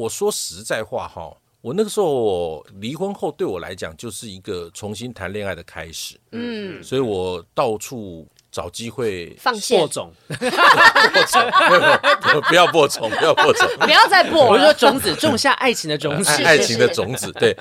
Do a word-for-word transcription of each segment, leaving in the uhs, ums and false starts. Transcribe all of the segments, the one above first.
我说实在话哈，我那个时候离婚后对我来讲就是一个重新谈恋爱的开始，嗯，所以我到处找机会放线播种， 播种，不要播种，不要播种， 不要再播了。 我说种子，种下爱情的种子， 爱情的种子，对。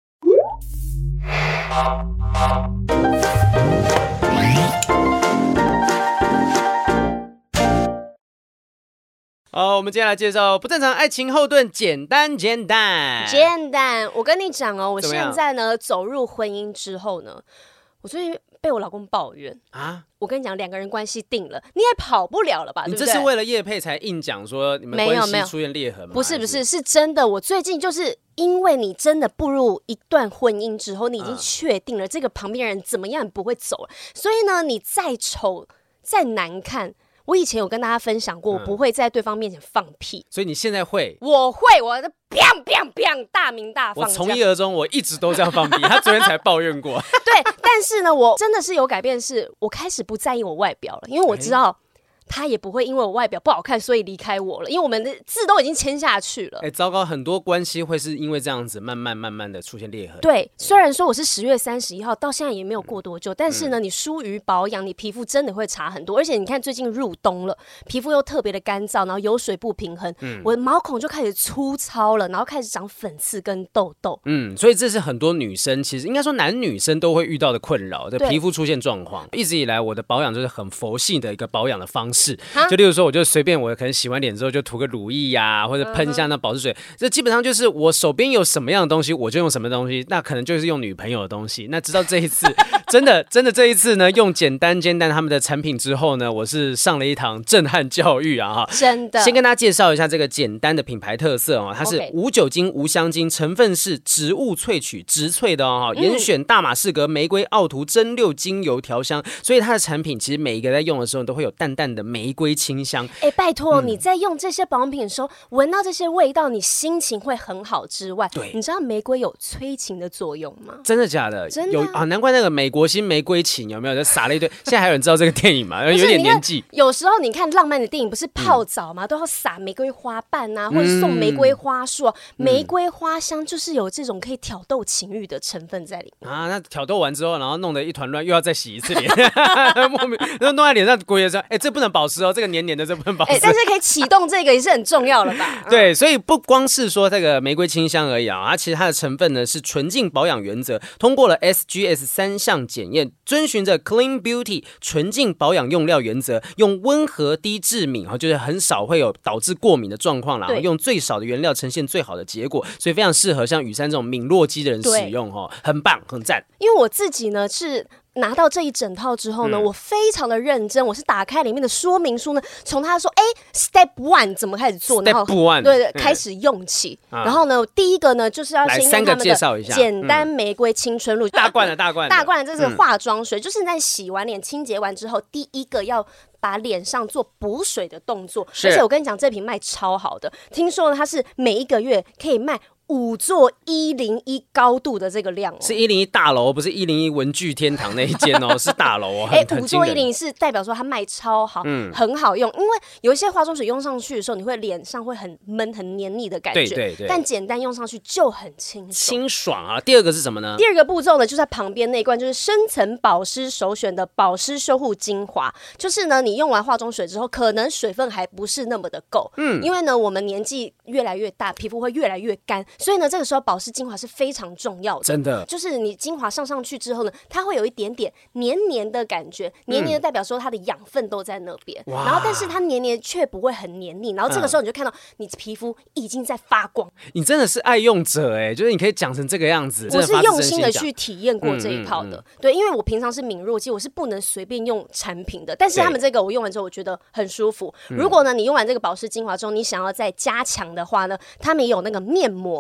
好，我们接下来介绍不正常爱情后盾，简单简单简单。我跟你讲哦，我现在呢走入婚姻之后呢，我最近被我老公抱怨啊。我跟你讲，两个人关系定了，你也跑不了了吧？ 你对不对？ 这是为了业配才硬讲说你们关系出现裂痕吗？ 不是不是，是真的。我最近就是因为你真的步入一段婚姻之后，你已经确定了、嗯、这个旁边人怎么样也不会走了，所以呢，你再丑再难看。我以前有跟大家分享过，我不会在对方面前放屁， 所以你现在会？ 我会，我的砰砰砰大鸣大放。 我从一而终，我一直都这样放屁。他昨天才抱怨过。 对，但是呢，我真的是有改变是，是我开始不在意我外表了，因为我知道。欸他也不会因为我外表不好看所以离开我了，因为我们的字都已经签下去了。 哎、欸，糟糕，很多关系会是因为这样子慢慢慢慢的出现裂痕。 对，虽然说我是十月三十一号到现在也没有过多久，但是呢，你疏于保养，你皮肤真的会差很多。而且你看最近入冬了，皮肤又特别的干燥，然后油水不平衡，嗯、我的毛孔就开始粗糙了，然后开始长粉刺跟痘痘。 嗯，所以这是很多女生，其实应该说男女生都会遇到的困扰，的皮肤出现状况。一直以来我的保养就是很佛系的一个保养的方式，就例如说我就随便我可能洗完脸之后就涂个乳液呀、啊，或者喷一下那保湿水，这基本上就是我手边有什么样的东西我就用什么东西，那可能就是用女朋友的东西。那直到这一次真的真的这一次呢，用简单简单他们的产品之后呢，我是上了一堂震撼教育啊哈！ 真的， 先跟大家介绍一下这个简单的品牌特色哦，它是无酒精无香精，成分是植物萃取植萃的哦，严、嗯、选大马士革玫瑰奥图蒸馏精油调香，所以它的产品其实每一个在用的时候都会有淡淡的玫瑰清香。 哎、欸，拜托、嗯、你在用这些保养品的时候，闻到这些味道，你心情会很好之外， 对， 你知道玫瑰有催情的作用吗？ 真的假的？ 真的、啊、 有啊，难怪那个美国新玫瑰情有没有就撒了一堆？现在还有人知道这个电影吗？有点年纪。 有时候你看浪漫的电影，不是泡澡吗？嗯、都要撒玫瑰花瓣啊，或者送玫瑰花束、啊嗯。玫瑰花香就是有这种可以挑逗情欲的成分在里面啊。那挑逗完之后，然后弄得一团乱，又要再洗一次脸，莫名然后弄在脸上，鬼也说：“哎、欸，这不能保湿哦，这个黏黏的，这不能保湿。欸” 但是可以启动这个也是很重要的吧？ 对，所以不光是说这个玫瑰清香而已啊，它其实它的成分呢是纯净保养原则，通过了 S G S 三项检验，遵循着 Clean Beauty 纯净保养用料原则，用温和低致敏，就是很少会有导致过敏的状况啦，用最少的原料呈现最好的结果，所以非常适合像雨珊这种敏弱肌的人使用，很棒，很赞。 因为我自己呢是。拿到这一整套之后呢、嗯，我非常的认真，我是打开里面的说明书呢，从他说，哎 ，Step One 怎么开始做，然后 Step One 对对、嗯，开始用起、嗯。然后呢，第一个呢，就是要先跟他们的简单玫瑰青春露， 嗯、大罐的大罐的大罐的这是化妆水、嗯，就是在洗完脸、清洁完之后，第一个要把脸上做补水的动作。而且我跟你讲，这瓶卖超好的，听说呢，它是每一个月可以卖。五座一零一高度的这个量、哦、 是一零一大楼，不是一零一文具天堂那一间哦，是大楼哦。 哎、欸，五座一零一是代表说它卖超好，嗯，很好用。因为有一些化妆水用上去的时候，你会脸上会很闷、很黏腻的感觉， 对对对。 但简单用上去就很清爽， 清爽啊。第二个是什么呢？ 第二个步骤呢，就在旁边那一罐，就是深层保湿首选的保湿修护精华。就是呢，你用完化妆水之后，可能水分还不是那么的够，嗯，因为呢，我们年纪越来越大，皮肤会越来越干。所以呢，这个时候保湿精华是非常重要的， 真的。 就是你精华上上去之后呢，它会有一点点黏黏的感觉，黏黏的代表说它的养分都在那边、嗯，然后但是它黏黏却不会很黏腻，然后这个时候你就看到你皮肤已经在发光。 你真的是爱用者哎，就是你可以讲成这个样子。 我是用心的去体验过这一套的、嗯嗯嗯，对，因为我平常是敏弱肌，我是不能随便用产品的，但是他们这个我用完之后我觉得很舒服。如果呢你用完这个保湿精华之后，你想要再加强的话呢，他们也有那个面膜。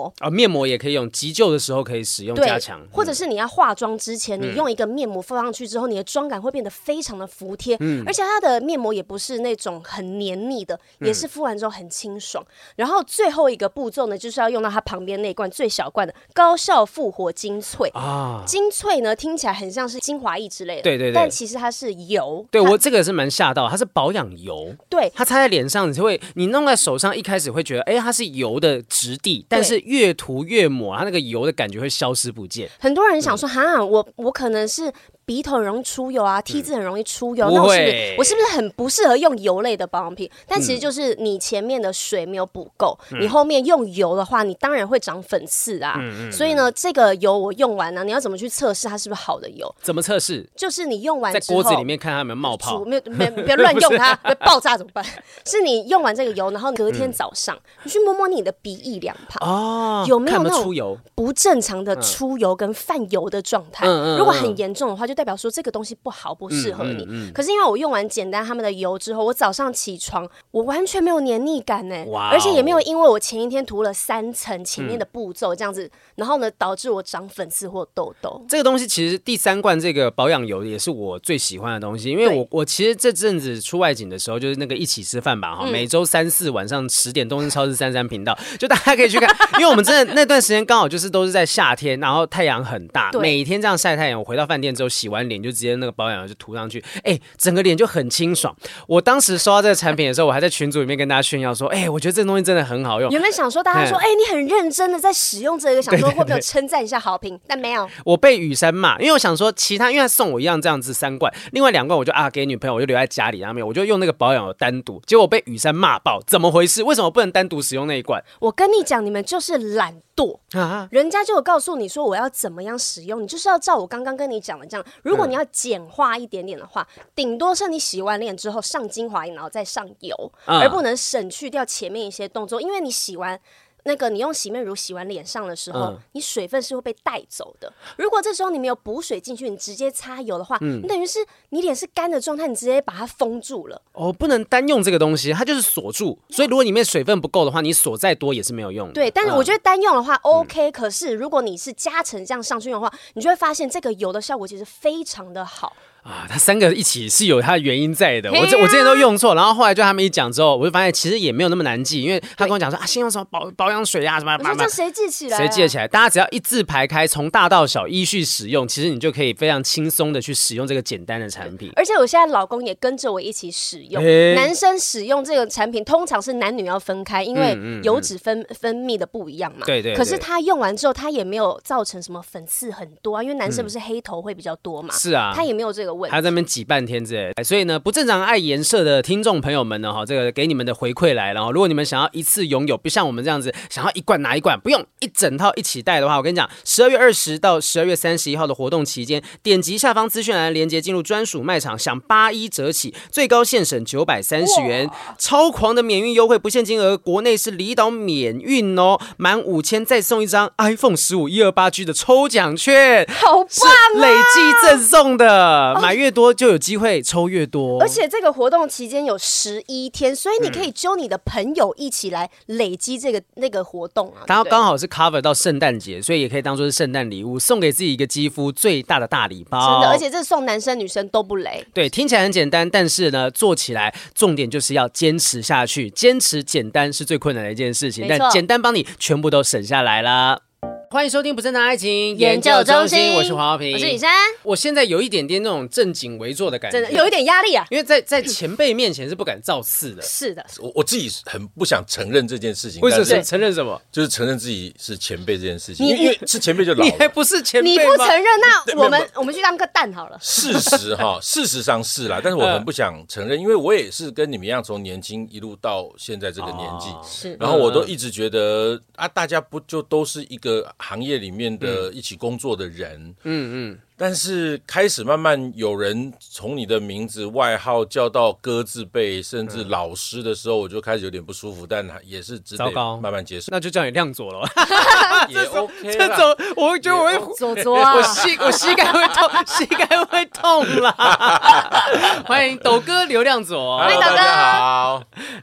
膜啊、哦，面膜也可以用，急救的时候可以使用加强， 或者是你要化妆之前，你用一个面膜敷上去之后，你的妆感会变得非常的服帖，嗯、而且它的面膜也不是那种很黏腻的，也是敷完之后很清爽。嗯、然后最后一个步骤呢，就是要用到它旁边那一罐最小罐的高效复活精粹啊。精粹呢听起来很像是精华液之类的， 对对对， 但其实它是油。 对我这个是蛮吓到，它是保养油， 对， 它擦在脸上，你会你弄在手上，一开始会觉得，哎，它是油的质地，但是越涂越抹，它那个油的感觉会消失不见。 很多人想说，哈、嗯，我我可能是鼻头很容易出油啊 ，T 字很容易出油， 嗯、 那我是不是我是不是很不适合用油类的保养品？但其实就是你前面的水没有补够，嗯、你后面用油的话，你当然会长粉刺啊。嗯嗯、所以呢，这个油我用完呢，你要怎么去测试它是不是好的油？ 怎么测试？ 就是你用完之后在锅子里面看它有没有冒泡， 没有没不要乱用它，会爆炸怎么办？是你用完这个油，然后隔天早上、嗯、你去摸摸你的鼻翼两旁，哦、有没有那种不正常的出油跟泛油的状态？嗯嗯、如果很严重的话，就代表说这个东西不好，不适合你。嗯嗯嗯、可是因为我用完简单他们的油之后，我早上起床，我完全没有黏腻感呢，哦、而且也没有因为我前一天涂了三层前面的步骤这样子，嗯、然后呢导致我长粉刺或痘痘。 这个东西其实第三罐这个保养油也是我最喜欢的东西，因为我我其实这阵子出外景的时候，就是那个一起吃饭吧哈，嗯、每周三四晚上十点东森超市三三频道，就大家可以去看，因为我们真的那段时间刚好就是都是在夏天，然后太阳很大，每天这样晒太阳。我回到饭店之后洗完脸就直接那个保养油就涂上去，哎，整个脸就很清爽。我当时收到这个产品的时候，我还在群组里面跟大家炫耀说，哎，我觉得这个东西真的很好用。 有没有想说大家说，哎，你很认真的在使用这个，想说会不会有称赞一下好评？但没有。 我被雨珊骂，因为我想说其他，因为他送我一样这样子三罐，另外两罐我就啊给女朋友，我就留在家里，然后我就用那个保养油单独，结果我被雨珊骂爆，怎么回事？为什么不能单独使用那一罐？ 我跟你讲，你们就是懒惰，啊、人家就有告诉你说我要怎么样使用，你就是要照我刚刚跟你讲的这样。如果你要简化一点点的话，顶多是你洗完脸之后上精华液，然后再上油，嗯、而不能省去掉前面一些动作，因为你洗完。那个你用洗面乳洗完脸上的时候，嗯、你水分是会被带走的。如果这时候你没有补水进去，你直接擦油的话，嗯、你等于是你脸是干的状态，你直接把它封住了。 哦，不能单用这个东西，它就是锁住。所以如果里面水分不够的话，你锁再多也是没有用的。 对，但是我觉得单用的话 OK，、嗯、可是如果你是加成这样上去用的话，你就会发现这个油的效果其实非常的好。 啊，它三个一起是有它的原因在的。我这我之前都用错，然后后来就他们一讲之后，我就发现其实也没有那么难记，因为他跟我讲说啊，先用什么保保养水啊什么， 我说这谁记起来、啊？ 谁记得起来？大家只要一字排开，从大到小依序使用，其实你就可以非常轻松的去使用这个简单的产品。 而且我现在老公也跟着我一起使用，男生使用这个产品通常是男女要分开，因为油脂分、嗯嗯嗯、分泌的不一样嘛。 对 对, 对。 可是他用完之后，他也没有造成什么粉刺很多啊，因为男生不是黑头会比较多嘛。 是啊。 他也没有这个问题。 他在那边挤半天之类的，所以呢，不正常爱颜色的听众朋友们呢，哈，这个给你们的回馈来了哈。如果你们想要一次拥有，不像我们这样子想要一罐拿一罐，不用一整套一起带的话，我跟你讲，十二月二十到十二月三十一号的活动期间，点击下方资讯栏连结进入专属卖场，享八一折起，最高现省九百三十元，超狂的免运优惠，不限金额，国内是离岛免运哦，满五千再送一张 iPhone 十五 一二八 G 的抽奖券， 好棒啊！ 累计赠送的，买越多就有机会抽越多， 而且这个活动期间有十一天，所以你可以揪你的朋友一起来累积这个那个活动啊。 然后刚好是 cover 到圣诞节，所以也可以当做是圣诞礼物，送给自己一个肌肤最大的大礼包。 真的，而且这送男生女生都不雷。 对，听起来很简单，但是呢，做起来重点就是要坚持下去。坚持简单是最困难的一件事情，但简单帮你全部都省下来了。欢迎收听不正常爱情研究中心， 我是黄浩平， 我是李珊。 我现在有一点点那种正襟危坐的感觉， 真的有一点压力啊， 因为在在前辈面前是不敢造次的。 是的， 我我自己很不想承认这件事情。 为什么承认什么？ 就是承认自己是前辈这件事情，因为是前辈就老了。 你还不是前辈吗？ 你不承认，那我们我们去当个蛋好了。 事实哈，事实上是啦，但是我很不想承认，因为我也是跟你们一样，从年轻一路到现在这个年纪，哦、是，然后我都一直觉得啊，大家不就都是一个行业里面的一起工作的人，嗯嗯，但是开始慢慢有人从你的名字、外号叫到哥字辈，甚至老师的时候，我就开始有点不舒服，但也是只得慢慢接受。 那就叫你亮左了， 也 OK 啦。这种我觉得我会左左啊， 我膝我膝盖会痛，膝盖会痛啦。欢迎斗哥刘亮左， 欢迎大家好。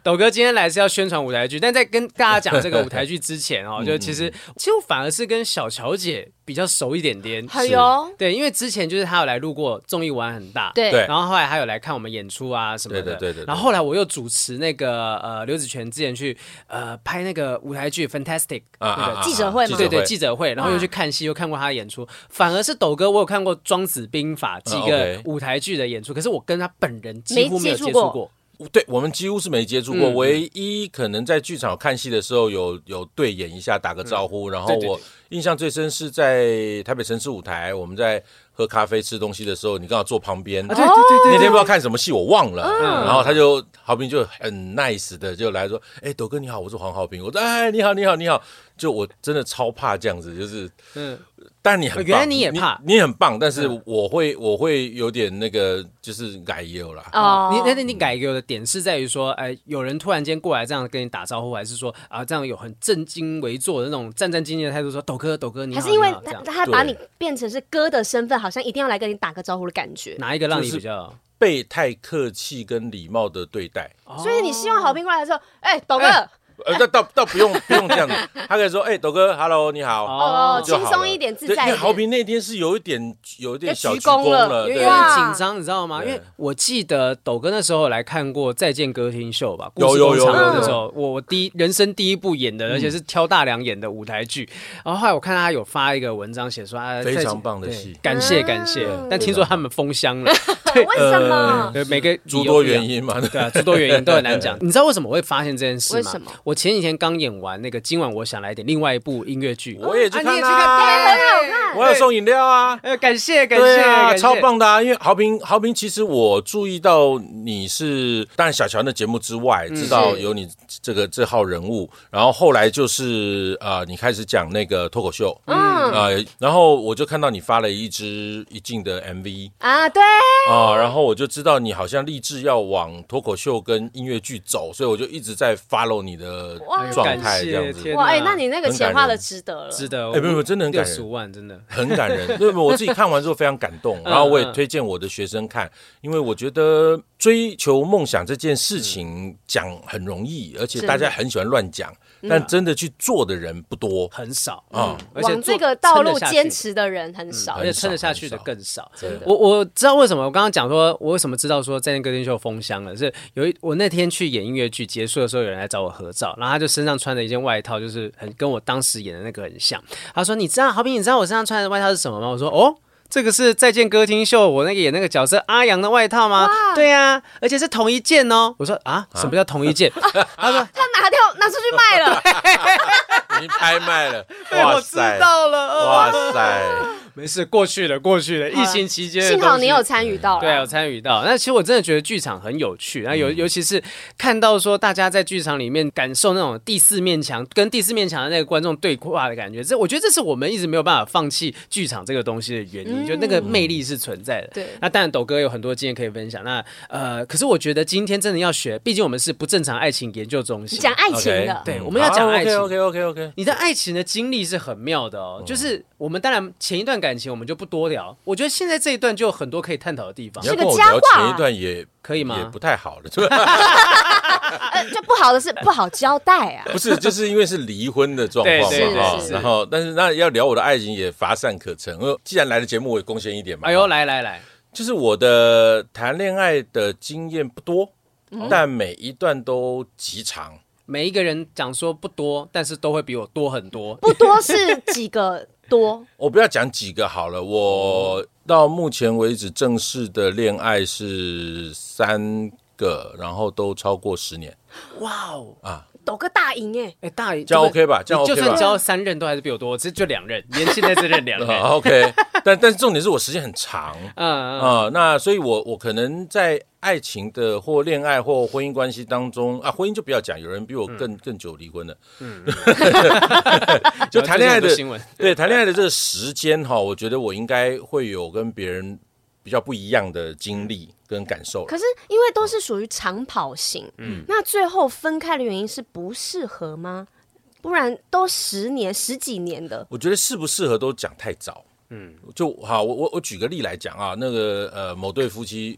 斗哥今天来是要宣传舞台剧，但在跟大家讲这个舞台剧之前哦，就其实其实我反而是跟小乔姐比较熟一点点。 哎呦， 对，因为之前就是她有来录过综艺玩很大， 对， 然后后来她有来看我们演出啊什么的， 对对对对。 然后后来我又主持那个呃刘子权之前去呃拍那个舞台剧 Fantastic 那个记者会嘛， 对对记者会，然后又去看戏，又看过他的演出。反而是斗哥，我有看过《庄子兵法》几个舞台剧的演出，可是我跟他本人几乎没有接触过。 对，我们几乎是没接触过，嗯、唯一可能在剧场看戏的时候有有对演一下，打个招呼。嗯、然后我印象最深是在台北城市舞台，我们在喝咖啡吃东西的时候，你刚好坐旁边。 啊、对对对对， 那天不知道看什么戏，我忘了。嗯、然后他就豪平就很 nice 的就来说：“哎、欸，斗哥你好，我是黄豪平。”我说：“哎，你好，你好，你好。”就我真的超怕这样子，就是嗯。但你很棒， 原来你也怕， 你, 你很棒，但是我会、嗯、我会有点那个，就是改油啦。 哦，你那你改油的点是在于说，哎，有人突然间过来这样跟你打招呼，还是说啊这样有很正襟危坐的那种战战兢兢的态度，说斗哥斗哥你好， 还是因为他他把你变成是哥的身份，好像一定要来跟你打个招呼的感觉。 哪一个让你比较被太客气跟礼貌的对待？ 哦、所以你希望好评过来的时候，哎，斗哥。欸呃，倒倒倒不用不用这样子，他可以说，哎、欸，斗哥 ，hello， 你好， 哦，轻松一点，自在一点。 因为豪平那天是有一点有一点小鞠躬了， 有点紧张，你知道吗？因为我记得斗哥那时候来看过《再见歌厅秀》吧， 有有有有那时候，我我第一人生第一部演的，而且是挑大梁演的舞台剧。然后后来我看他有发一个文章，写说啊， 非常棒的戏， 感谢感谢。但听说他们封箱了， 对，为什么？ 对，每个诸多原因嘛， 对啊，诸多原因都很难讲。你知道为什么我会发现这件事吗？ 为什么？ 我前几天刚演完那个今晚我想来点另外一部音乐剧， 我也去看、啊， 你也去看， 对，很好看。 我有送饮料啊， 呃，感谢感谢， 对啊，超棒的啊！因为豪平豪平，其实我注意到你是，当然小乔的节目之外，知道有你这个这号人物，然后后来就是呃，你开始讲那个脱口秀，嗯，呃，然后我就看到你发了一支一镜的 M V 啊，对啊，然后我就知道你好像立志要往脱口秀跟音乐剧走，所以我就一直在 follow 你的状态这样子。 哇，哎，那你那个钱花的值得了， 值得， 哎，没有，真的很感人， 六十万真的很感人。对，我自己看完之后非常感动，然后我也推荐我的学生看，因为我觉得追求梦想这件事情讲很容易，而且大家很喜欢乱讲。但真的去做的人不多， 很少啊、嗯，而且往这个道路坚持的人很少， 嗯、而且撑得下去的更少。我我知道为什么，我刚刚讲说，我为什么知道说在那歌厅秀封箱了，是有一我那天去演音乐剧结束的时候，有人来找我合照，然后他就身上穿的一件外套，就是很跟我当时演的那个很像。他说：“你知道，豪平，你知道我身上穿的外套是什么吗？”我说：“哦。”这个是再见歌厅秀，我那个演那个角色阿阳的外套吗？对啊，而且是同一件哦。我说啊，什么叫同一件？啊、 他说他拿掉拿出去卖了， 已经拍卖了。 哇塞，我知道了。 哇塞， 没事，过去了，过去了。疫情期间， 幸好你有参与到， 对，有参与到。那其实我真的觉得剧场很有趣，那尤尤其是看到说大家在剧场里面感受那种第四面墙跟第四面墙的那个观众对话的感觉，这我觉得这是我们一直没有办法放弃剧场这个东西的原因。嗯、就那个魅力是存在的， 对。 那当然，斗哥有很多经验可以分享。那呃，可是我觉得今天真的要学，毕竟我们是不正常爱情研究中心， 讲爱情的， okay, 对，我们要讲爱情。 OK OK OK OK。 你的爱情的经历是很妙的哦，嗯、就是我们当然前一段感情我们就不多聊，我觉得现在这一段就有很多可以探讨的地方。 是个佳话， 前一段也可以吗？ 也不太好了，是吧？ 呃，就不好的是不好交代啊。 不是，就是因为是离婚的状况嘛，然后但是那要聊我的爱情也乏善可陈。既然来的节目，我也贡献一点嘛。 哎呦，来来来， 就是我的谈恋爱的经验不多，嗯、但每一段都极长。 每一个人讲说不多，但是都会比我多很多。 不多是几个多？ 我不要讲几个好了，我到目前为止正式的恋爱是三个，然后都超过十年。 哇哦啊！斗哥大赢哎， 哎大赢， 这样 OK 吧？这样 OK 吧？ 就算交三任都还是比我多，只是就两任，年轻的这任两任。 OK， 但但是重点是我时间很长，嗯嗯、呃，那所以我我可能在爱情的或恋爱或婚姻关系当中啊，婚姻就不要讲，有人比我更、嗯、更久离婚了，嗯，就谈恋爱的对谈恋爱的这个时间哈，我觉得我应该会有跟别人比较不一样的经历跟感受。 可是因为都是属于长跑型，嗯，那最后分开的原因是不适合吗？不然都十年十几年的， 我觉得适不适合都讲太早。嗯，就好，我我我举个例来讲啊，那个呃某对夫妻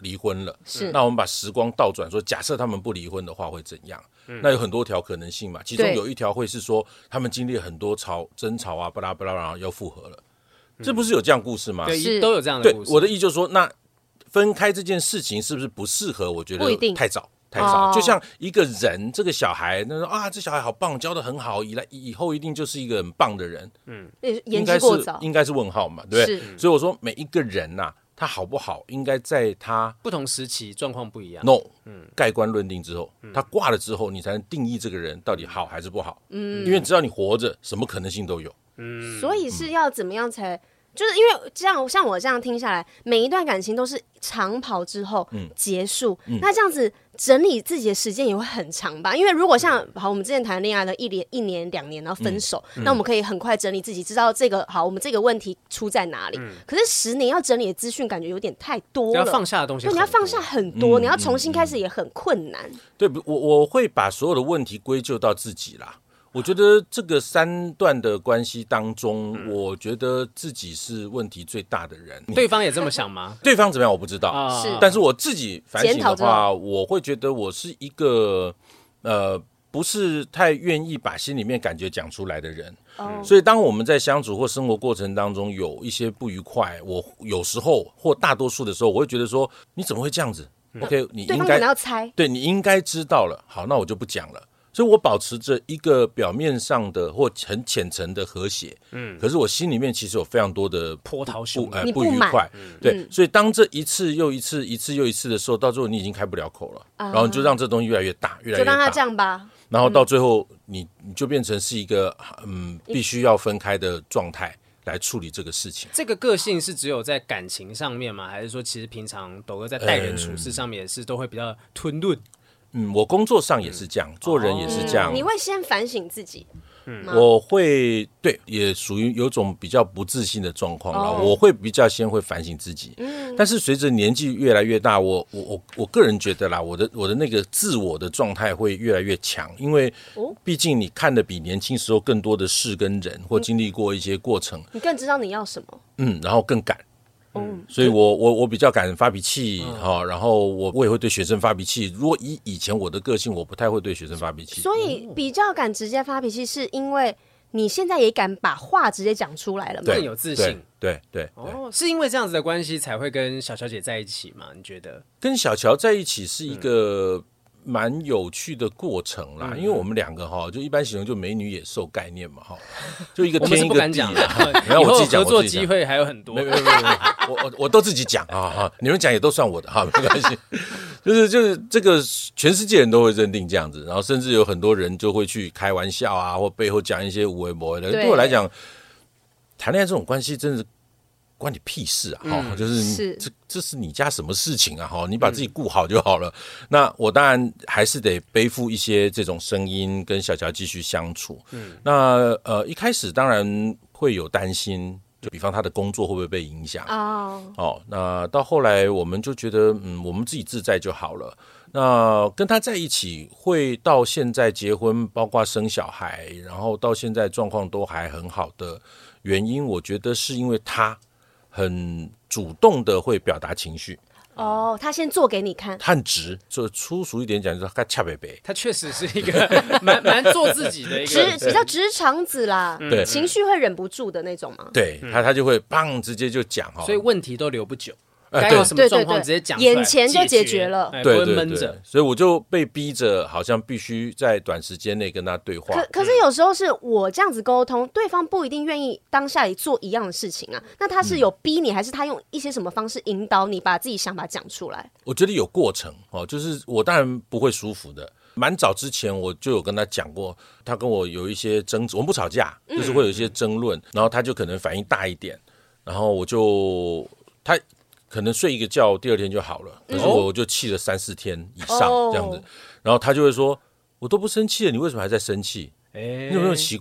离婚了， 是那我们把时光倒转说，假设他们不离婚的话会怎样？嗯、那有很多条可能性嘛，其中有一条会是说他们经历很多吵争吵啊，巴拉巴拉，然后又复合了，嗯、这不是有这样故事吗？ 对，都有这样的故事。 对，我的意思就是说，那分开这件事情是不是不适合？我觉得太早。太早，哦、就像一个人，这个小孩，那说啊，这小孩好棒，教得很好，以来以后一定就是一个很棒的人。 嗯，言之过早， 应该是问号嘛，对不对？所以我说每一个人呐、啊，他好不好，应该在他不同时期状况不一样。 No， 嗯，盖棺论定之后，嗯、他挂了之后，你才能定义这个人到底好还是不好。嗯，因为只要你活着，什么可能性都有。 嗯，所以是要怎么样才？就是因为这样，像我这样听下来，每一段感情都是长跑之后结束，嗯嗯、那这样子整理自己的时间也会很长吧？因为如果像好，我们之前谈恋爱的一年、一年、两年，然后分手，嗯、那我们可以很快整理自己，知道这个好，我们这个问题出在哪里。嗯、可是十年要整理的资讯，感觉有点太多了， 要放下的东西， 对，你要放下很多，嗯、你要重新开始也很困难。 对，我我会把所有的问题归咎到自己啦。我觉得这个三段的关系当中，嗯、我觉得自己是问题最大的人。 对方也这么想吗？ 对方怎么样我不知道， 是、啊。 但是我自己反省的话，我会觉得我是一个呃不是太愿意把心里面感觉讲出来的人。嗯、所以当我们在相处或生活过程当中有一些不愉快，我有时候或大多数的时候，我会觉得说你怎么会这样子？嗯、OK， 你应该对方可能要猜， 对你应该知道了。好，那我就不讲了。所以我保持着一个表面上的或很浅层的和谐，嗯，可是我心里面其实有非常多的波涛汹涌、呃、不愉快，嗯、对，嗯、所以当这一次又一次、一次又一次的时候，到最后你已经开不了口了，嗯、然后你就让这东西越来越大，越来越大， 就让它这样吧。 然后到最后你，你你就变成是一个嗯必须要分开的状态来处理这个事情。 这个个性是只有在感情上面吗？还是说其实平常斗哥在待人处事上面也是都会比较吞论？ 嗯，我工作上也是这样，嗯、做人也是这样。 嗯、你会先反省自己， 嗯，我会对，也属于有种比较不自信的状况啦。哦、我会比较先会反省自己，嗯，但是随着年纪越来越大，我我我我个人觉得啦，我的我的那个自我的状态会越来越强，因为毕竟你看的比年轻时候更多的事跟人，或经历过一些过程， 你更知道你要什么， 嗯，然后更敢。嗯，所以我我我比较敢发脾气哈、嗯哦，然后我我也会对学生发脾气。如果以以前我的个性，我不太会对学生发脾气。 所以比较敢直接发脾气，是因为你现在也敢把话直接讲出来了吗？ 更有自信。 对对对。 哦，是因为这样子的关系才会跟小乔姐在一起吗？你觉得？ 跟小乔在一起是一个。嗯蛮有趣的过程啦，嗯、因为我们两个哈，就一般形容就美女野兽概念嘛哈，就一个天一个地啊。 然后我自己讲，合作机会还有很多。 没有没有没有，我我我都自己讲啊哈，你们讲也都算我的哈，没关系。就是就是这个全世界人都会认定这样子，然后甚至有很多人就会去开玩笑啊，或背后讲一些无为不为的。对我来讲，谈恋爱这种关系真的是。关你屁事啊！哈、嗯，就是是这这是你家什么事情啊？哈，你把自己顾好就好了。嗯、那我当然还是得背负一些这种声音，跟小乔继续相处。嗯，那呃一开始当然会有担心，就比方他的工作会不会被影响哦。哦，那到后来我们就觉得，嗯，我们自己自在就好了。那跟他在一起，会到现在结婚，包括生小孩，然后到现在状况都还很好的原因，我觉得是因为他。很主动的会表达情绪哦，他先做给你看， 他很直，就粗俗一点讲，就是他恰北北， 他确实是一个蛮蛮做自己的一个， 直比较直肠子啦，对，情绪会忍不住的那种吗？ 对他，他就会棒直接就讲哈， 所以问题都留不久。该有什么状况直接讲出来， 眼前就解决了， 对对对，所以我就被逼着，好像必须在短时间内跟他对话。 可可是有时候是我这样子沟通，对方不一定愿意当下里做一样的事情啊。那他是有逼你，还是他用一些什么方式引导你把自己想法讲出来？ 我觉得有过程哦，就是我当然不会舒服的。蛮早之前我就有跟他讲过，他跟我有一些争执，我们不吵架，就是会有一些争论，嗯、然后他就可能反应大一点，然后我就他。可能睡一个觉，第二天就好了。可是我就气了三四天以上这样子，然后他就会说：“我都不生气了，你为什么还在生气？”欸、你有没有奇怪？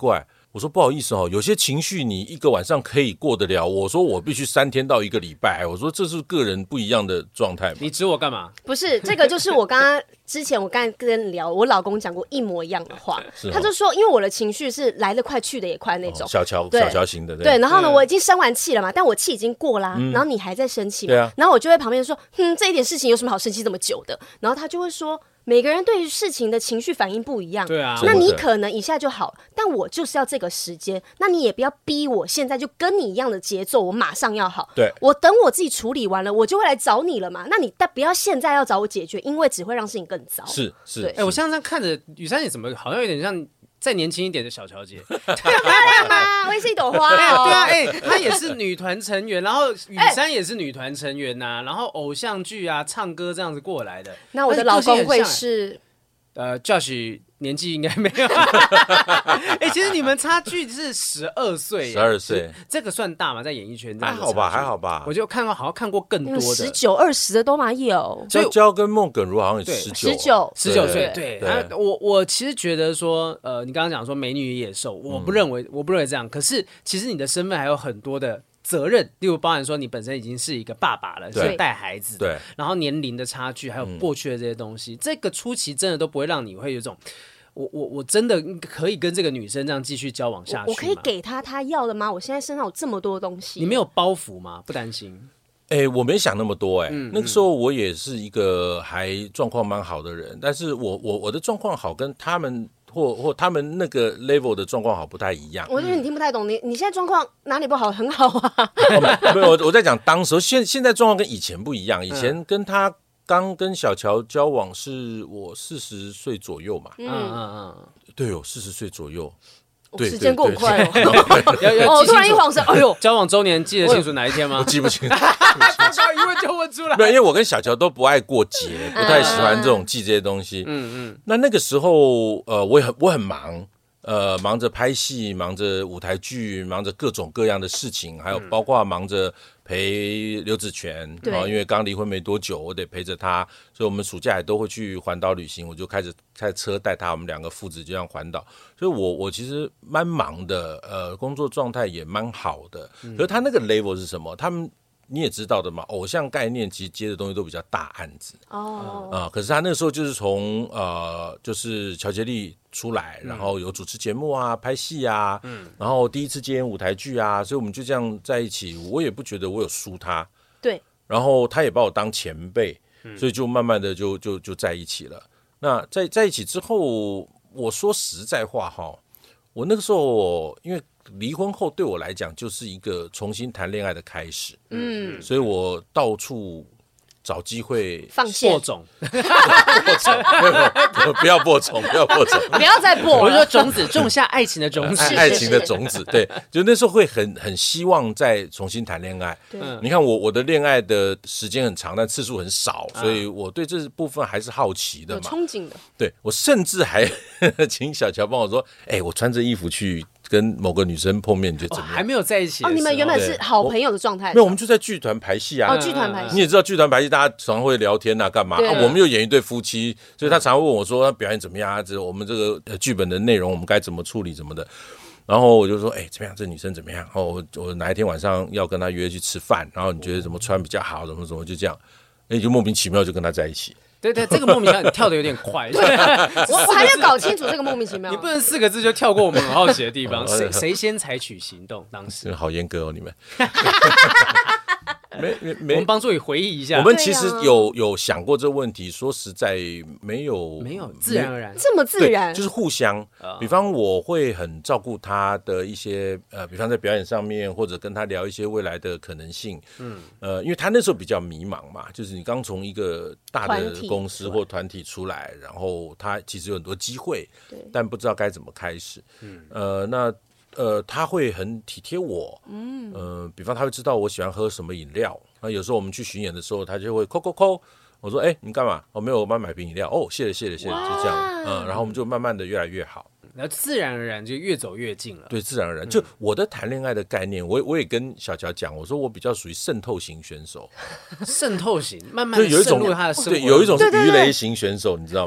我说不好意思哦，有些情绪你一个晚上可以过得了，我说我必须三天到一个礼拜，我说这是个人不一样的状态。 你指我干嘛？ 不是，这个就是我刚刚之前我刚才跟你聊，我老公讲过一模一样的话， 哦、 他就说，因为我的情绪是来得快去得也快那种，哦、 小乔小乔型的， 对。对，然后呢，我已经生完气了嘛，但我气已经过啦，嗯、然后你还在生气嘛， 啊、 然后我就在旁边说，哼，这一点事情有什么好生气这么久的？然后他就会说。每个人对于事情的情绪反应不一样， 对啊， 那你可能一下就好，但我就是要这个时间，那你也不要逼我现在就跟你一样的节奏，我马上要好， 对， 我等我自己处理完了，我就会来找你了嘛。那你但不要现在要找我解决，因为只会让事情更糟。 是是， 哎、欸，我现在看着雨珊姐怎么好像有点像。再年轻一点的小乔姐， 漂亮吗？我也是一朵花、哦。 对啊，哎、欸，她也是女团成员，然后雨珊也是女团成员呐、啊，然后偶像剧啊、唱歌这样子过来的。 那我的老公会是， 呃 ，Josh 年纪应该没有。哎、欸，其实你们差距是十二岁， 十二岁， 这个算大吗？在演艺圈还好吧，还好吧。 我就看过，好像看过更多的十九、二十的都蛮有。 娇娇跟孟耿如好像有十九， 十九， 十九岁。对，对对我我其实觉得说，呃，你刚刚讲说美女与野兽，我不认为，嗯、我不认为这样。可是其实你的身份还有很多的。责任，例如包含说你本身已经是一个爸爸了，是带孩子， 对， 然后年龄的差距，还有过去的这些东西，嗯、这个初期真的都不会让你会有一种，我我我真的可以跟这个女生这样继续交往下去吗？ 我可以给她她要的吗？我现在身上有这么多东西， 你没有包袱吗？不担心？ 哎、欸，我没想那么多哎、欸，嗯、那个时候我也是一个还状况蛮好的人，但是我我我的状况好跟他们。或或他们那个 level 的状况好不太一样， 我觉得你听不太懂，你你现在状况哪里不好？很好啊。 哦、没有，我我在讲当时现现在状况跟以前不一样，以前跟他刚跟小乔交往是我四十岁左右嘛，嗯嗯嗯，对哦，四十岁左右。 对，时间过很快哦， 哦， 突然一晃神，哎呦， 交往周年记得清楚哪一天吗？ 我记不清， 一问就问出来。 没有，因为我跟小乔都不爱过节，不太喜欢这种记这些东西。嗯嗯。那那个时候，呃，我也很我很忙，呃，忙着拍戏，忙着舞台剧，忙着各种各样的事情，还有包括忙着陪刘子权啊，因为刚离婚没多久，我得陪着他，所以我们暑假也都会去环岛旅行，我就开始开车带他，我们两个父子就这样环岛。所以我我其实蛮忙的，呃，工作状态也蛮好的。可是他那个 level 是什么？他们你也知道的嘛，偶像概念其实接的东西都比较大案子哦，啊、呃，可是他那个时候就是从呃，就是乔杰利出来，然后有主持节目啊、拍戏啊，嗯，然后第一次接演舞台剧啊，所以我们就这样在一起，我也不觉得我有输他， 对， 然后他也把我当前辈，所以就慢慢的就就就在一起了。那在在一起之后，我说实在话哈，我那个时候因为离婚后对我来讲就是一个重新谈恋爱的开始，嗯，所以我到处找机会放线播种， 播种，不要播种，不要播种， 不要再播了。 我说种子，种下爱情的种子， 爱情的种子。对，就那时候会很很希望再重新谈恋爱。对，你看我我的恋爱的时间很长，但次数很少，所以我对这部分还是好奇的嘛， 有憧憬的。 对，我甚至还请小乔帮我说，哎、欸，我穿着衣服去跟某个女生碰面，你觉得怎么样？ 哦、还没有在一起哦，你们原本是好朋友的状态？ 没有，我们就在剧团排戏啊。 哦，剧团排戏， 你也知道剧团排戏，大家常常会聊天啊，干嘛？啊、我们又演一对夫妻，所以他常常问我说，他表演怎么样啊？这我们这个呃剧本的内容，我们该怎么处理，怎么的？然后我就说，哎、欸，怎么样？这女生怎么样？然后我我哪一天晚上要跟她约去吃饭，然后你觉得怎么穿比较好？怎么怎么就这样，哎、欸，就莫名其妙就跟她在一起。 对对，这个莫名其妙你跳的有点快， 我我还没有搞清楚这个莫名其妙。 你不能四个字就跳过我们很好奇的地方。谁谁先采取行动？当时好严格哦，你们。没没没， 我们帮助你回忆一下。 我们其实有有想过这个问题，说实在没有没有自然而然这么自然， 就是互相。比方我会很照顾他的一些呃，比方在表演上面，或者跟他聊一些未来的可能性。嗯，呃，因为他那时候比较迷茫嘛，就是你刚从一个大的公司或团体出来，然后他其实有很多机会，但不知道该怎么开始。嗯，呃，那。呃，他会很体贴我，嗯，呃，比方他会知道我喜欢喝什么饮料，那有时候我们去巡演的时候，他就会扣扣扣，我说，哎、欸，你干嘛？哦，没有，我帮你买瓶饮料，哦，谢谢谢谢谢谢，就这样，嗯，然后我们就慢慢的越来越好， 然后自然而然就越走越近了。 对，自然而然，就我的谈恋爱的概念，我我也跟小乔讲，我说我比较属于渗透型选手， 渗透型，慢慢的渗入他的生活， 对，有一种是鱼雷型选手，你知道吗？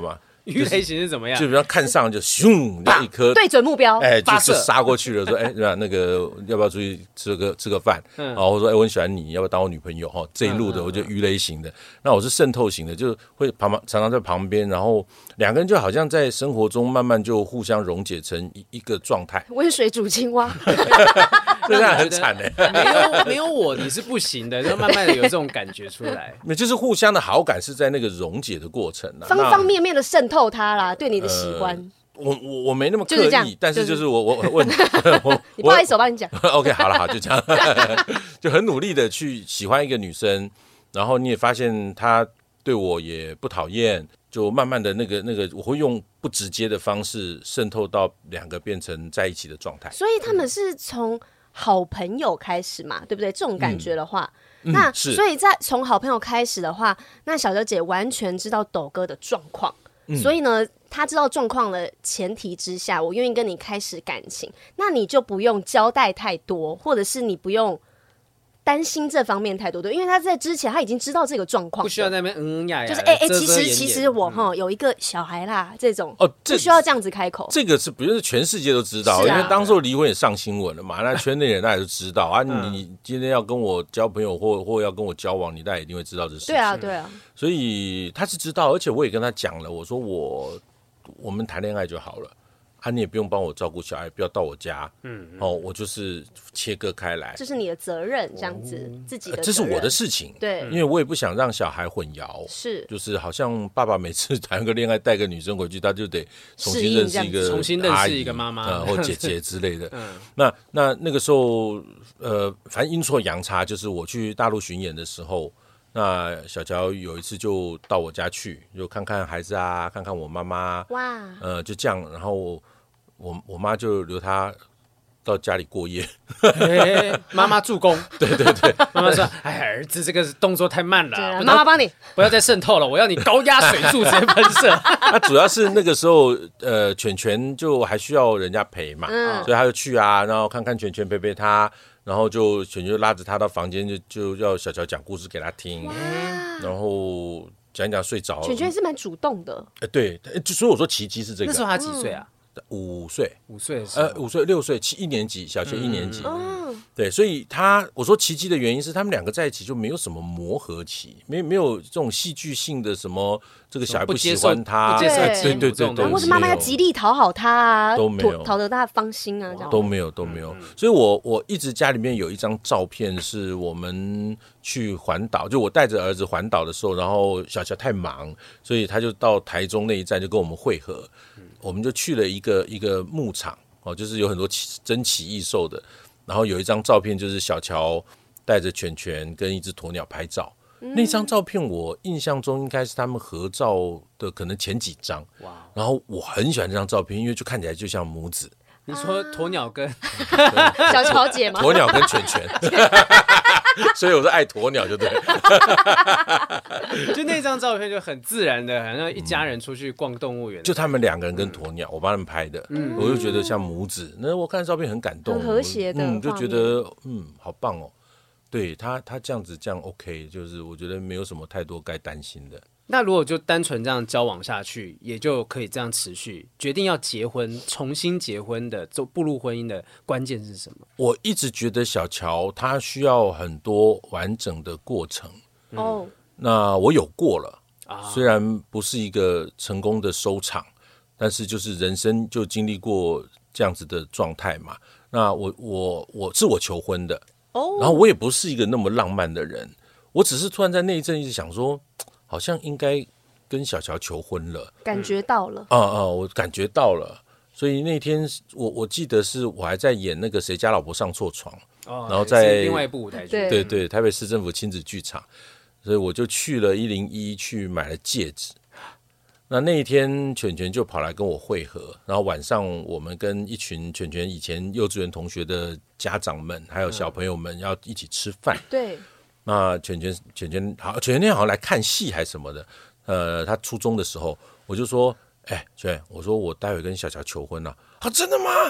鱼雷型是怎么样？ 就比方看上就咻，一颗对准目标， 哎，就就杀过去了。说，哎，那个要不要出去吃个吃个饭？然后我说，哎，我很喜欢你，要不要当我女朋友？哈，这一路的，我就鱼雷型的。那我是渗透型的，就会旁旁常常在旁边，然后两个人就好像在生活中慢慢就互相溶解成一一个状态。 温水煮青蛙， 这样很惨哎。 没有没有我你是不行的，就慢慢的有这种感觉出来。 那就是互相的好感是在那个溶解的过程啊， 方方面面的渗透他啦，对你的喜欢。呃、 我我我没那么刻意，就是、但是就是我我问，我你不好意思，我帮你讲。 OK， 好了好，就这样，就很努力的去喜欢一个女生，然后你也发现她对我也不讨厌，就慢慢的那个那个，我会用不直接的方式渗透到两个变成在一起的状态。 所以他们是从好朋友开始嘛，对不对？这种感觉的话。嗯那、嗯、所以在从好朋友开始的话，那小娇姐完全知道斗哥的状况、嗯，所以呢，她知道状况的前提之下，我愿意跟你开始感情，那你就不用交代太多，或者是你不用担心这方面太多，对，因为他在之前他已经知道这个状况， 不需要在那边嗯呀呀， 就是哎哎、欸欸，其实其实我哈、嗯、有一个小孩啦，这种哦，不需要这样子开口， 这个是不是全世界都知道？啊、因为当时离婚也上新闻了嘛，那圈内人大家都知道啊。你你今天要跟我交朋友或或要跟我交往，你大家一定会知道这事情。 对啊，对啊。 所以他是知道，而且我也跟他讲了，我说我我们谈恋爱就好了。啊，你也不用帮我照顾小孩，不要到我家，嗯，哦，我就是切割开来， 这是你的责任，这样子、哦、自己的责任、呃， 这是我的事情， 对， 因为我也不想让小孩混淆， 是， 就是好像爸爸每次谈个恋爱带个女生回去，他就得重新认识一个重新认识一个妈妈、 呃、或姐姐之类的，嗯，那那那个时候，呃，反正阴错阳差，就是我去大陆巡演的时候。那小乔有一次就到我家去，就看看孩子啊，看看我妈妈，哇，呃，就这样，然后我我妈就留他到家里过夜， 妈妈助攻， 对对对， 妈妈说：“哎，儿子这个动作太慢了， 妈妈帮你， 不要再渗透了，我要你高压水柱直接喷射。” 那主要是那个时候，呃，犬犬就还需要人家陪嘛，嗯、所以他就去啊，然后看看犬犬，陪陪他。然后就犬就拉着他到房间，就就要小乔讲故事给他听，然后讲一讲睡着。 犬犬是蛮主动的， 呃，对，所以我说奇迹是这个。 那时候他几岁啊？ 五岁， 五岁的时候， 呃，五岁六岁，七一年级，小学一年级。嗯，对，所以他我说奇迹的原因是他们两个在一起就没有什么磨合期，没没有这种戏剧性的什么这个小孩不喜欢他， 对对对对对， 或是妈妈要极力讨好他啊， 都没有讨得他芳心啊，这样都没有都没有。所以我我一直家里面有一张照片，是我们去环岛，就我带着儿子环岛的时候，然后小乔太忙，所以他就到台中那一站就跟我们会合。我们就去了一个一个牧场哦，就是有很多珍奇异兽的，然后有一张照片就是小乔带着犬犬跟一只鸵鸟拍照，嗯、那张照片我印象中应该是他们合照的可能前几张，哇！然后我很喜欢这张照片，因为就看起来就像母子。 你说鸵鸟跟、 啊、小乔姐吗？ 鸵鸟跟犬犬，所以我是爱鸵鸟就对了。 就那张照片就很自然的，好像一家人出去逛动物园、嗯， 就他们两个人跟鸵鸟，我帮他们拍的，嗯，我就觉得像母子。那我看照片很感动， 很和谐的， 嗯，就觉得嗯好棒哦。对他，他这样子这样 OK， 就是我觉得没有什么太多该担心的。 那如果就单纯这样交往下去，也就可以这样持续。决定要结婚，重新结婚的，就步入婚姻的关键是什么？ 我一直觉得小乔他需要很多完整的过程。哦、嗯，那我有过了、啊，虽然不是一个成功的收场，但是就是人生就经历过这样子的状态嘛。那我我我是我求婚的，哦，然后我也不是一个那么浪漫的人，我只是突然在那一阵一直想说。好像应该跟小乔求婚了， 感觉到了， 啊、嗯、啊、嗯，我感觉到了，所以那天我我记得是我还在演那个谁家老婆上错床，哦、然后在另外一部舞台剧， 对 对, 对，台北市政府亲子剧场，所以我就去了一零一去买了戒指。那那一天犬犬就跑来跟我会合，然后晚上我们跟一群犬犬以前幼稚园同学的家长们还有小朋友们要一起吃饭， 对。 那犬犬犬犬好，犬犬那天好像来看戏还是什么的，呃，他初中的时候，我就说，哎、欸，犬，我说我待会跟小乔求婚了、啊，啊，真的吗？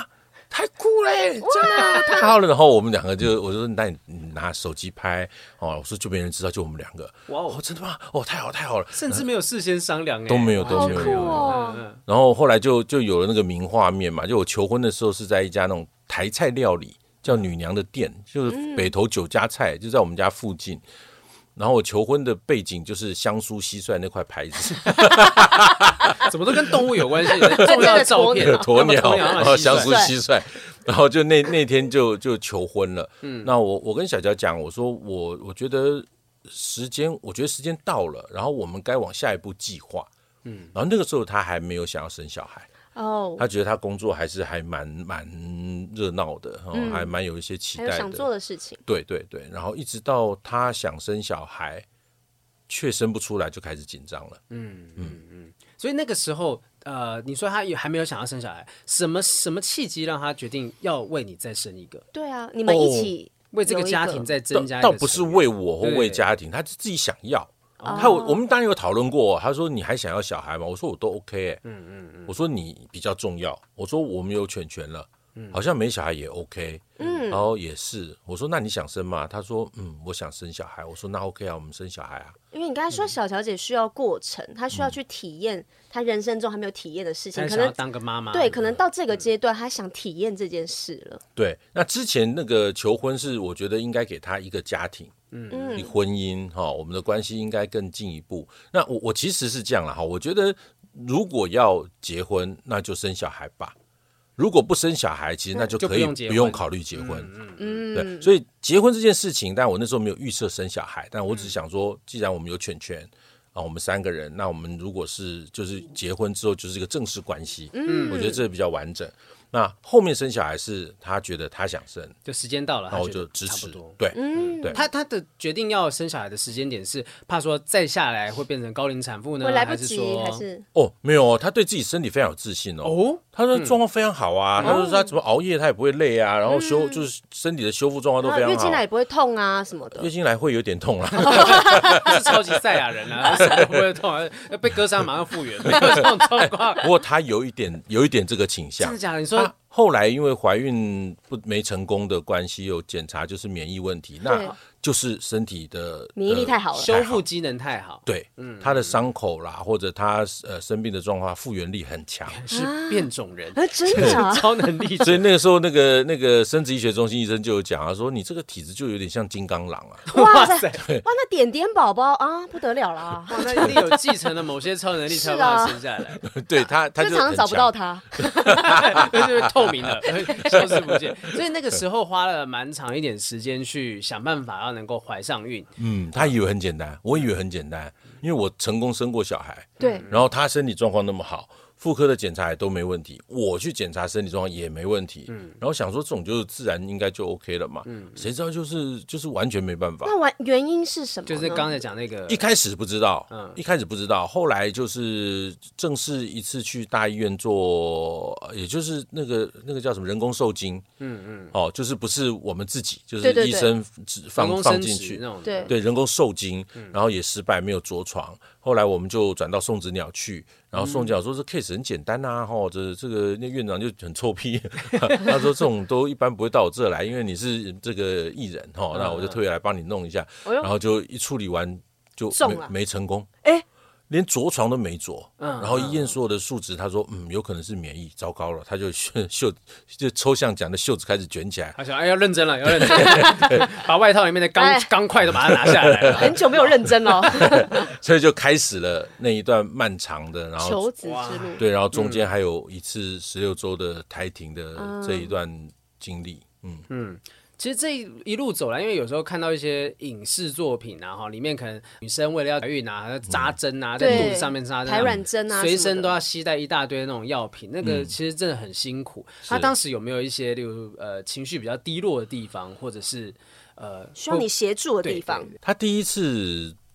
太酷嘞，真的太好了。然后我们两个就我就说那你拿手机拍哦，我说就没人知道，就我们两个。哇哦，真的吗？哦，太好太好了， 甚至没有事先商量， 都没有都没有。 好酷哦。 然后后来就就有了那个名画面嘛，就我求婚的时候是在一家那种台菜料理叫女娘的店，就是北投酒家菜，就在我们家附近。然后我求婚的背景就是香酥蟋蟀那块牌子， 怎么都跟动物有关系？重要的照片， 鸵鸟，然后香酥蟋蟀，然后就那那天就就求婚了。嗯，那我我跟小娇讲，我说我我觉得时间，我觉得时间到了，然后我们该往下一步计划。嗯，然后那个时候他还没有想要生小孩。哦， oh, 他觉得他工作还是还蛮蛮热闹的，哦嗯、还蛮有一些期待的， 还有想做的事情。 对对对，然后一直到他想生小孩，却生不出来，就开始紧张了。嗯嗯嗯。所以那个时候，呃，你说他也还没有想要生小孩，什么什么契机让他决定要为你再生一个？ 对啊，你们一起、 哦、为这个家庭再增加一个，倒不是为我或为家庭，他是自己想要。他我们当然有讨论过，他说你还想要小孩吗？我说我都 OK 哎、欸，嗯嗯嗯，我说你比较重要，我说我们有犬犬了，嗯、好像没小孩也 OK，嗯，然后也是，我说那你想生吗？他说嗯，我想生小孩，我说那 OK 啊，我们生小孩啊。 因为你刚才说小乔姐需要过程，她需要去体验她人生中还没有体验的事情， 可能当个妈妈， 对，可能到这个阶段，她想体验这件事了。 对，那之前那个求婚是我觉得应该给她一个家庭。嗯，婚姻哈，我们的关系应该更进一步。那我我其实是这样啦哈，我觉得如果要结婚，那就生小孩吧。如果不生小孩，其实那就可以不用考虑结婚。嗯嗯，对，所以结婚这件事情，但我那时候没有预设生小孩，但我只想说，既然我们有犬犬啊，我们三个人，那我们如果是就是结婚之后就是一个正式关系，嗯，我觉得这比较完整。那后面生小孩是他觉得他想生， 就时间到了， 然后就支持。对， 嗯， 对。 他他的决定要生小孩的时间点是怕说再下来会变成高龄产妇呢， 会来不及， 还是说哦没有哦，他对自己身体非常有自信哦。哦，他的状况非常好啊，嗯、他说他怎么熬夜他也不会累啊，然后修、嗯、就是身体的修复状况都非常好， 月经来也不会痛啊什么的。 月经来会有点痛啊， 他是超级赛亚人啊，什么不会痛啊，被割伤马上复原，没有这种状况。 不过他有一点有一点这个倾向， 真的假的？你说。 后来因为怀孕不没成功的关系，有检查就是免疫问题，那就是身体的免疫力太好了， 修复机能太好。 对，嗯，他的伤口啦，或者他呃生病的状况，复原力很强， 是变种人， 啊，真的啊， 超能力。 所以那个时候，那个那个生殖医学中心医生就有讲啊，说你这个体质就有点像金刚狼啊。 哇塞，哇，那点点宝宝啊，不得了啦！ 哇，那一定有继承了某些超能力才有办法生下来。 对他，他就常常找不到他， 就是透明了，消失不见。所以那个时候花了蛮长一点时间去想办法要能够怀上孕。 嗯，他以为很简单，我以为很简单，因为我成功生过小孩。 对， 然后他身体状况那么好，妇科的检查也都没问题，我去检查身体状况也没问题。嗯，然后想说这种就是自然应该就 OK 了嘛。嗯，谁知道就是就是完全没办法。 那完原因是什么？ 就是刚才讲那个， 一开始不知道，嗯，一开始不知道，后来就是正式一次去大医院做，也就是那个那个叫什么人工受精。嗯嗯，哦，就是不是我们自己，就是医生放放进去那种， 对对，人工受精，然后也失败，没有着床。后来我们就转到送子鸟去，然后送子鸟说这 case 很简单啊，吼，这这个那院长就很臭屁，他说这种都一般不会到我这来，因为你是这个艺人，吼，那我就特别来帮你弄一下，然后就一处理完就没没成功，哎。连着床都没着，嗯、然后一验所有的数值，他说嗯有可能是免疫，糟糕了，他就袖就抽象讲的袖子开始卷起来， 他想哎要认真了，要认真了把外套里面的钢钢块都把它拿下来了， 很久没有认真了， 所以就开始了那一段漫长的，然后求子之路， 对，然后中间还有一次十六周的胎停的这一段经历，嗯嗯。 其实这一路走来，因为有时候看到一些影视作品啊，哈，里面可能女生为了要怀孕啊，扎针啊，在肚子上面扎针、 排卵针啊， 随身都要携带一大堆那种药品，那个其实真的很辛苦。他当时有没有一些，例如呃情绪比较低落的地方，或者是呃需要你协助的地方？ 他第一次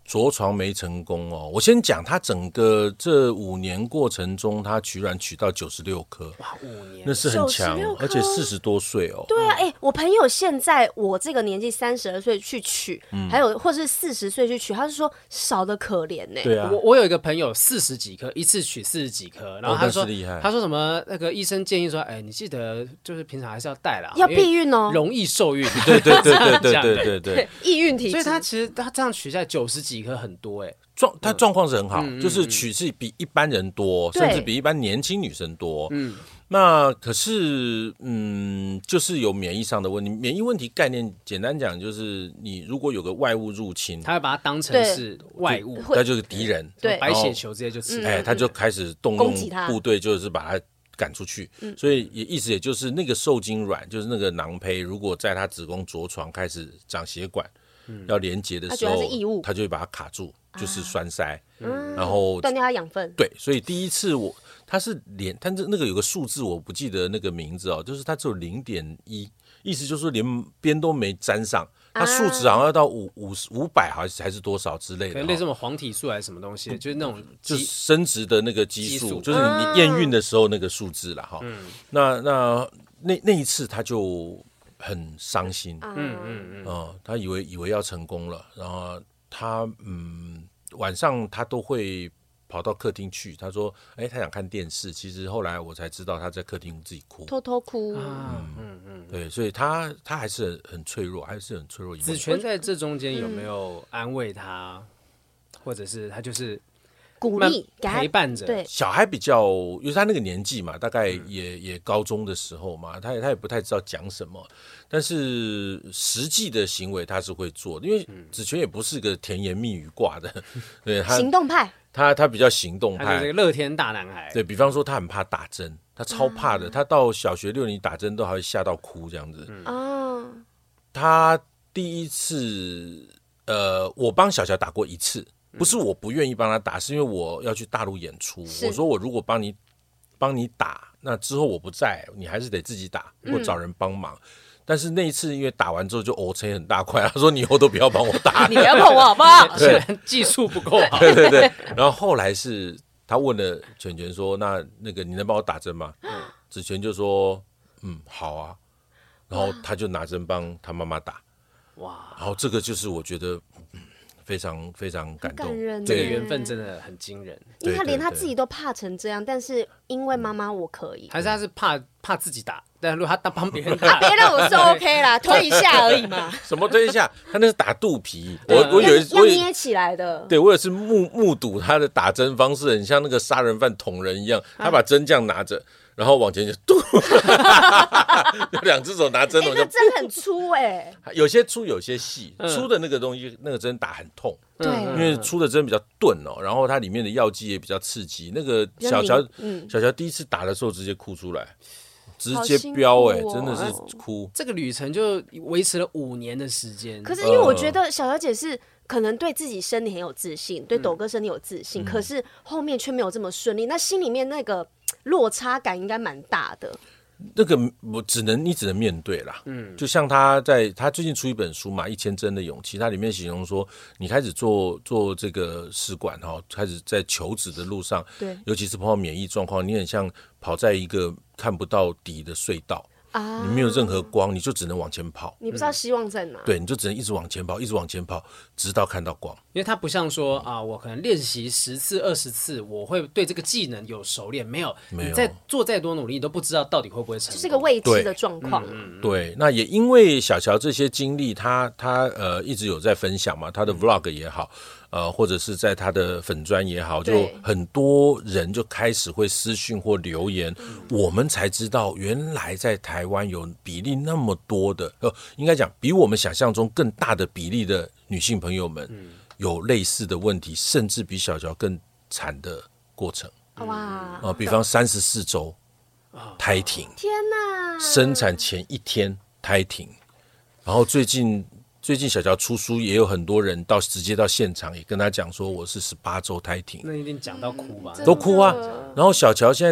着床没成功哦。我先讲，他整个这五年过程中，他居然取到九十六颗， 哇，五年那是很强，而且四十多岁哦。 对啊，哎、欸，我朋友现在我这个年纪三十二岁去取，嗯、还有或是四十岁去取，他是说少的可怜呢、欸。 对啊， 我我有一个朋友四十几颗，一次取四十几颗，然后他说、哦、他说什么那个医生建议说，哎、欸，你记得就是平常还是要带啦， 要避孕哦， 容易受孕。 对对对对对对对对， 易孕体质。 所以他其实他这样取下来九十几颗很多哎、欸。 状他状况是很好，嗯、就是取是比一般人多，甚至比一般年轻女生多。嗯，那可是嗯，就是有免疫上的问题。免疫问题概念简单讲，就是你如果有个外物入侵， 他会把它当成是外物， 他就是敌人， 对，白血球直接就吃。 哎、欸，他就开始动用部队，就是把它赶出去。嗯、所以也意思也就是那个受精卵，就是那个囊胚，如果在他子宫着床开始长血管。要连接的时候，他就会把它卡住，就是栓塞，嗯、然后断掉它养分。 对，所以第一次我他是连，但是那个有个数字我不记得那个名字哦，就是它只有零点一，意思就是连边都没沾上，它数值好像要到五五五百还是还是多少之类的， 可能类似什么黄体素还是什么东西，就是那种就是生殖的那个激素，就是你你验孕的时候那个数字啦哈。嗯、那那那那一次他就。很伤心，嗯嗯嗯，哦、他以为以为要成功了，然后他嗯晚上他都会跑到客厅去，他说，哎、欸，他想看电视，其实后来我才知道他在客厅自己哭， 偷偷哭， 嗯嗯嗯，对，所以他他还是很很脆弱，还是很脆弱。 子权在这中间有没有安慰他，嗯、或者是他就是？ 鼓励陪伴着， 对小孩比较，因为他那个年纪嘛，大概也、嗯、也高中的时候嘛，他也他也不太知道讲什么，但是实际的行为他是会做的，因为子权也不是个甜言蜜语挂的，对他行动派， 他他比较行动派， 他是个乐天大男孩。 对，比方说他很怕打针，他超怕的，嗯、他到小学六年级打针都还会吓到哭这样子。哦、嗯，他第一次，呃，我帮小乔打过一次。不是我不愿意帮他打，是因为我要去大陆演出。我说我如果帮你帮你打，那之后我不在，你还是得自己打或找人帮忙。嗯、但是那一次因为打完之后就O成很大块，他说你以后都不要帮我打， 你不要碰我好不好？ 对，技术不够好。 对对对。然后后来是他问了全全说，那那个你能帮我打针吗？嗯、子权就说嗯好啊，然后他就拿针帮他妈妈打。哇！然后这个就是我觉得。嗯非常非常感动， 这个缘分真的很惊人。 因为他连他自己都怕成这样，但是因为妈妈我可以， 还是他是怕怕自己打，但如果他帮别人打， 别人我是 OK 啦，推一下而已嘛。 什么推一下？他那是打肚皮，我我有一要捏起来的。 对，我也是目目睹他的打针方式，很像那个杀人犯捅人一样，他把针这样拿着。然后往前就嘟，有两只手拿针， 欸、那针很粗哎、 欸，有些粗有些细，嗯、粗的那个东西那个针打很痛， 对， 因为粗的针比较钝哦，然后它里面的药剂也比较刺激。那个小乔，嗯、小乔第一次打的时候直接哭出来，直接飙哎、欸，哦、真的是哭。 这个旅程就维持了五年的时间。 可是因为我觉得小乔姐是。可能对自己身体很有自信，对斗哥身体有自信，嗯、可是后面却没有这么顺利，那心里面那个落差感应该蛮大的。 那个我只能你只能面对啦，嗯，就像他在他最近出一本书嘛，《一千针的勇气》，他里面形容说，你开始做做这个试管哈，开始在求子的路上，对，尤其是碰到免疫状况，你很像跑在一个看不到底的隧道。啊、你没有任何光，你就只能往前跑， 你不知道希望在哪、嗯、 对，你就只能一直往前跑一直往前跑直到看到光。 因为它不像说啊，我可能练习十次二十次我会对这个技能有熟练，没有，没有，你再做再多努力你都不知道到底会不会成功， 就是个未知的状况、 嗯、对，那也因为小乔这些经历他他呃一直有在分享嘛，他的 vlog 也好、嗯、呃或者是在他的粉专也好，就很多人就开始会私讯或留言、嗯、我们才知道原来在台湾有比例那么多的呃应该讲比我们想象中更大的比例的女性朋友们、嗯、有类似的问题，甚至比小乔更惨的过程。哇、啊呃、比方三十四周胎停， 天哪， 生产前一天胎停，然后最近最近小乔出书也有很多人到直接到现场也跟他讲说我是十八周胎停， 那一定讲到哭吧、 嗯、都哭啊。然后小乔现在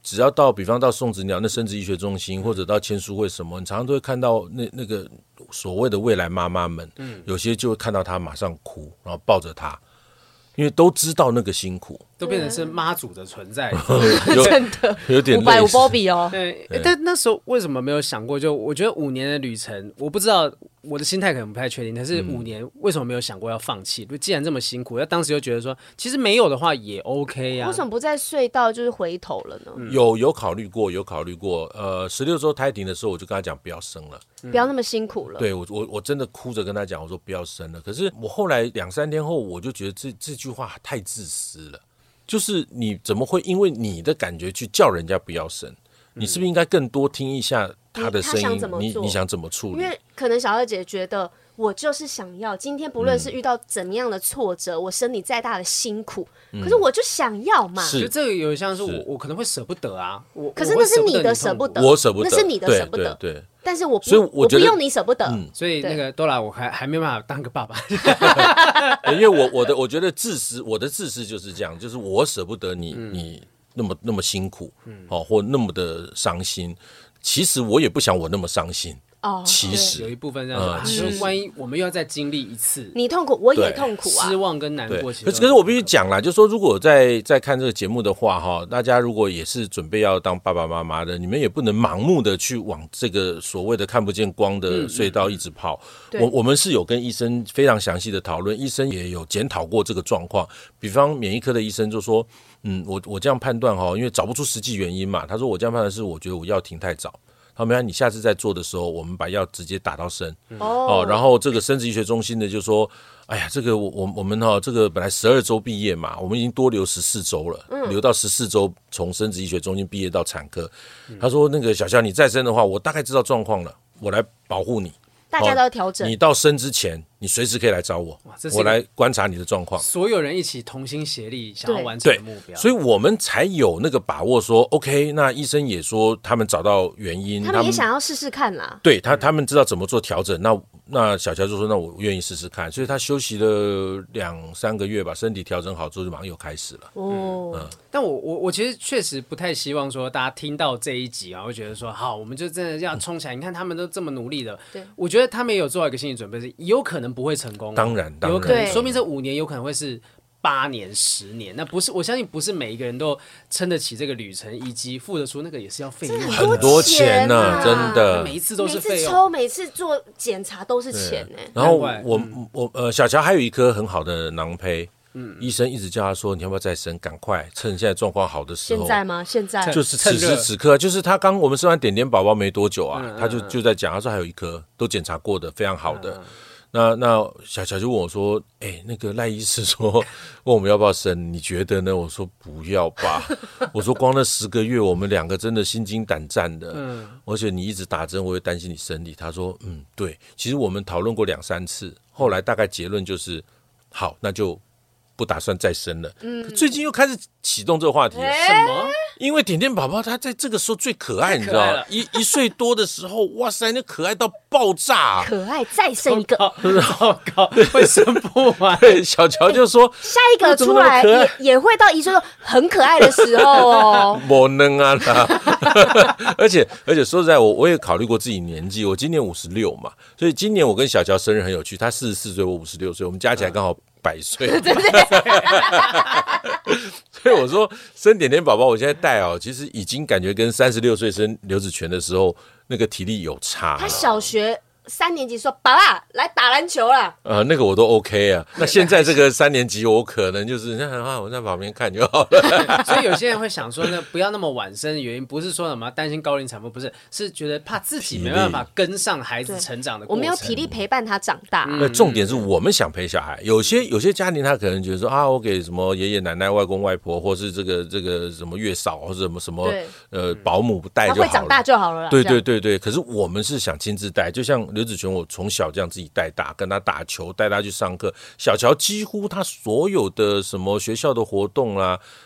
只要到比方到送子鸟那生殖医学中心，或者到签书会什么，你常常都会看到那那个所谓的未来妈妈们，嗯，有些就会看到她马上哭，然后抱着她，因为都知道那个辛苦， 都变成是妈祖的存在， 真的有点五百五波比哦。 对，但那时候为什么没有想过？就我觉得五年的旅程，我不知道我的心态可能不太确定，但是五年为什么没有想过要放弃？就既然这么辛苦，那当时就觉得说，其实没有的话也 OK 啊。 为什么不在隧道就是回头了呢？ 嗯、有有考虑过，有考虑过。呃，十六周胎停的时候，我就跟他讲不要生了， 嗯、不要那么辛苦了。 对我我我真的哭着跟他讲，我说不要生了。可是我后来两三天后，我就觉得这这句话太自私了。就是你怎么会因为你的感觉去叫人家不要生？你是不是应该更多听一下他的声音？你 你, 你想怎么处理？ 因为可能小二姐觉得我就是想要，今天不论是遇到怎么样的挫折，嗯、我生你再大的辛苦，嗯、可是我就想要嘛。 是这个有像是我我可能会舍不得啊，我可是那是你的舍不得， 我舍不得， 那是你的舍不得， 对。对对但是我不， 所以我我不用你舍不得，嗯、 所以那个多拉我还还没办法当个爸爸， 因为我我的我觉得自私，我的自私就是这样，就是我舍不得你、嗯、你那么那么辛苦，嗯、哦，或那么的伤心，其实我也不想我那么伤心。哦，其实有一部分这样子、嗯，其实万一我们又要再经历一次， 你痛苦，我也痛苦啊， 失望跟难过。 可是可是我必须讲啦，就是说，如果在在看这个节目的话，哈，大家如果也是准备要当爸爸妈妈的，你们也不能盲目的去往这个所谓的看不见光的隧道一直跑。嗯嗯、我我们是有跟医生非常详细的讨论，医生也有检讨过这个状况。比方免疫科的医生就说，嗯，我我这样判断哈，因为找不出实际原因嘛，他说我这样判断是我觉得我药停太早。好，没关系，你下次再做的时候，我们把药直接打到生、嗯、哦。然后这个生殖医学中心的就说，哎呀，这个我我我们哈、哦，这个本来十二周毕业嘛，我们已经多留十四周了，嗯、留到十四周从生殖医学中心毕业到产科。嗯、他说那个小乔你再生的话，我大概知道状况了，我来保护你。 大家都要调整、哦。 你到生之前，你随时可以来找我，我来观察你的状况。 所有人一起同心协力，想要完成的目标， 所以我们才有那个把握说 ，OK。那医生也说他们找到原因， 他们也想要试试看啦。 对他，他们知道怎么做调整。那那小乔就说，那我愿意试试看。所以他休息了两三个月吧，身体调整好之后就马上又开始了。哦， 嗯、但我我我其实确实不太希望说大家听到这一集啊，会觉得说好，我们就真的要冲起来。嗯、你看他们都这么努力的，对，我觉得他们也有做好一个心理准备，是有可能不会成功。 当然，当然有可能，说明这五年有可能会是八年、十年。那不是，我相信不是每一个人都撑得起这个旅程，以及付得出那个也是要费用很多钱呢、啊，真的， 每一次都是费用， 每次抽、每次做检查都是钱呢、欸。 然后我、嗯、我呃，小乔还有一颗很好的囊胚。嗯，医生一直叫他说：“你要不要再生？赶快趁现在状况好的时候。” 现在吗？现在就是此时此刻，就是他刚我们生完点点宝宝没多久啊，嗯、他就就在讲，他说还有一颗都检查过的，非常好的。嗯、那那小乔就问我说：“哎、欸，那个赖医师说问我们要不要生，你觉得呢？”我说：“不要吧。”我说：“光那十个月，我们两个真的心惊胆战的，嗯，而且你一直打针，我会担心你生理。”他说：“嗯，对，其实我们讨论过两三次，后来大概结论就是好，那就。”不打算再生了，嗯，最近又开始启动这个话题了。 什么？ 因为点点宝宝他在这个时候最可爱，你知道吗？一一岁多的时候，哇塞，那可爱到爆炸、啊， 可爱再生一个， 糟糕，会生不完。 对，小乔就说， 下一个出来也也会到一岁多很可爱的时候哦。 没能啊啦，而且而且说实在，我我也考虑过自己年纪，我今年五十六嘛，所以今年我跟小乔生日很有趣，他四十四岁，我五十六岁，我们加起来刚好。百岁，对对所以我说生点点宝宝，我现在带哦，其实已经感觉跟三十六岁生刘子权的时候那个体力有差。 他小学三年级说：“爸爸来打篮球啦。” 呃，那个我都 OK 啊。那现在这个三年级，我可能就是那我在旁边看就好了。 所以有些人会想说呢，不要那么晚生的原因，不是说什么担心高龄产妇，不是，是觉得怕自己没办法跟上孩子成长的过程。 我没有体力陪伴他长大。 那、嗯、重点是我们想陪小孩，有些有些家庭他可能觉得说啊，我给什么爷爷奶奶、外公外婆，或是这个这个什么月嫂，或者什么什么呃保姆带就好了， 他会长大就好了啦。 对对对对，可是我们是想亲自带，就像刘子权，我从小这样自己带大，跟他打球，带他去上课。小乔几乎他所有的什么学校的活动啦、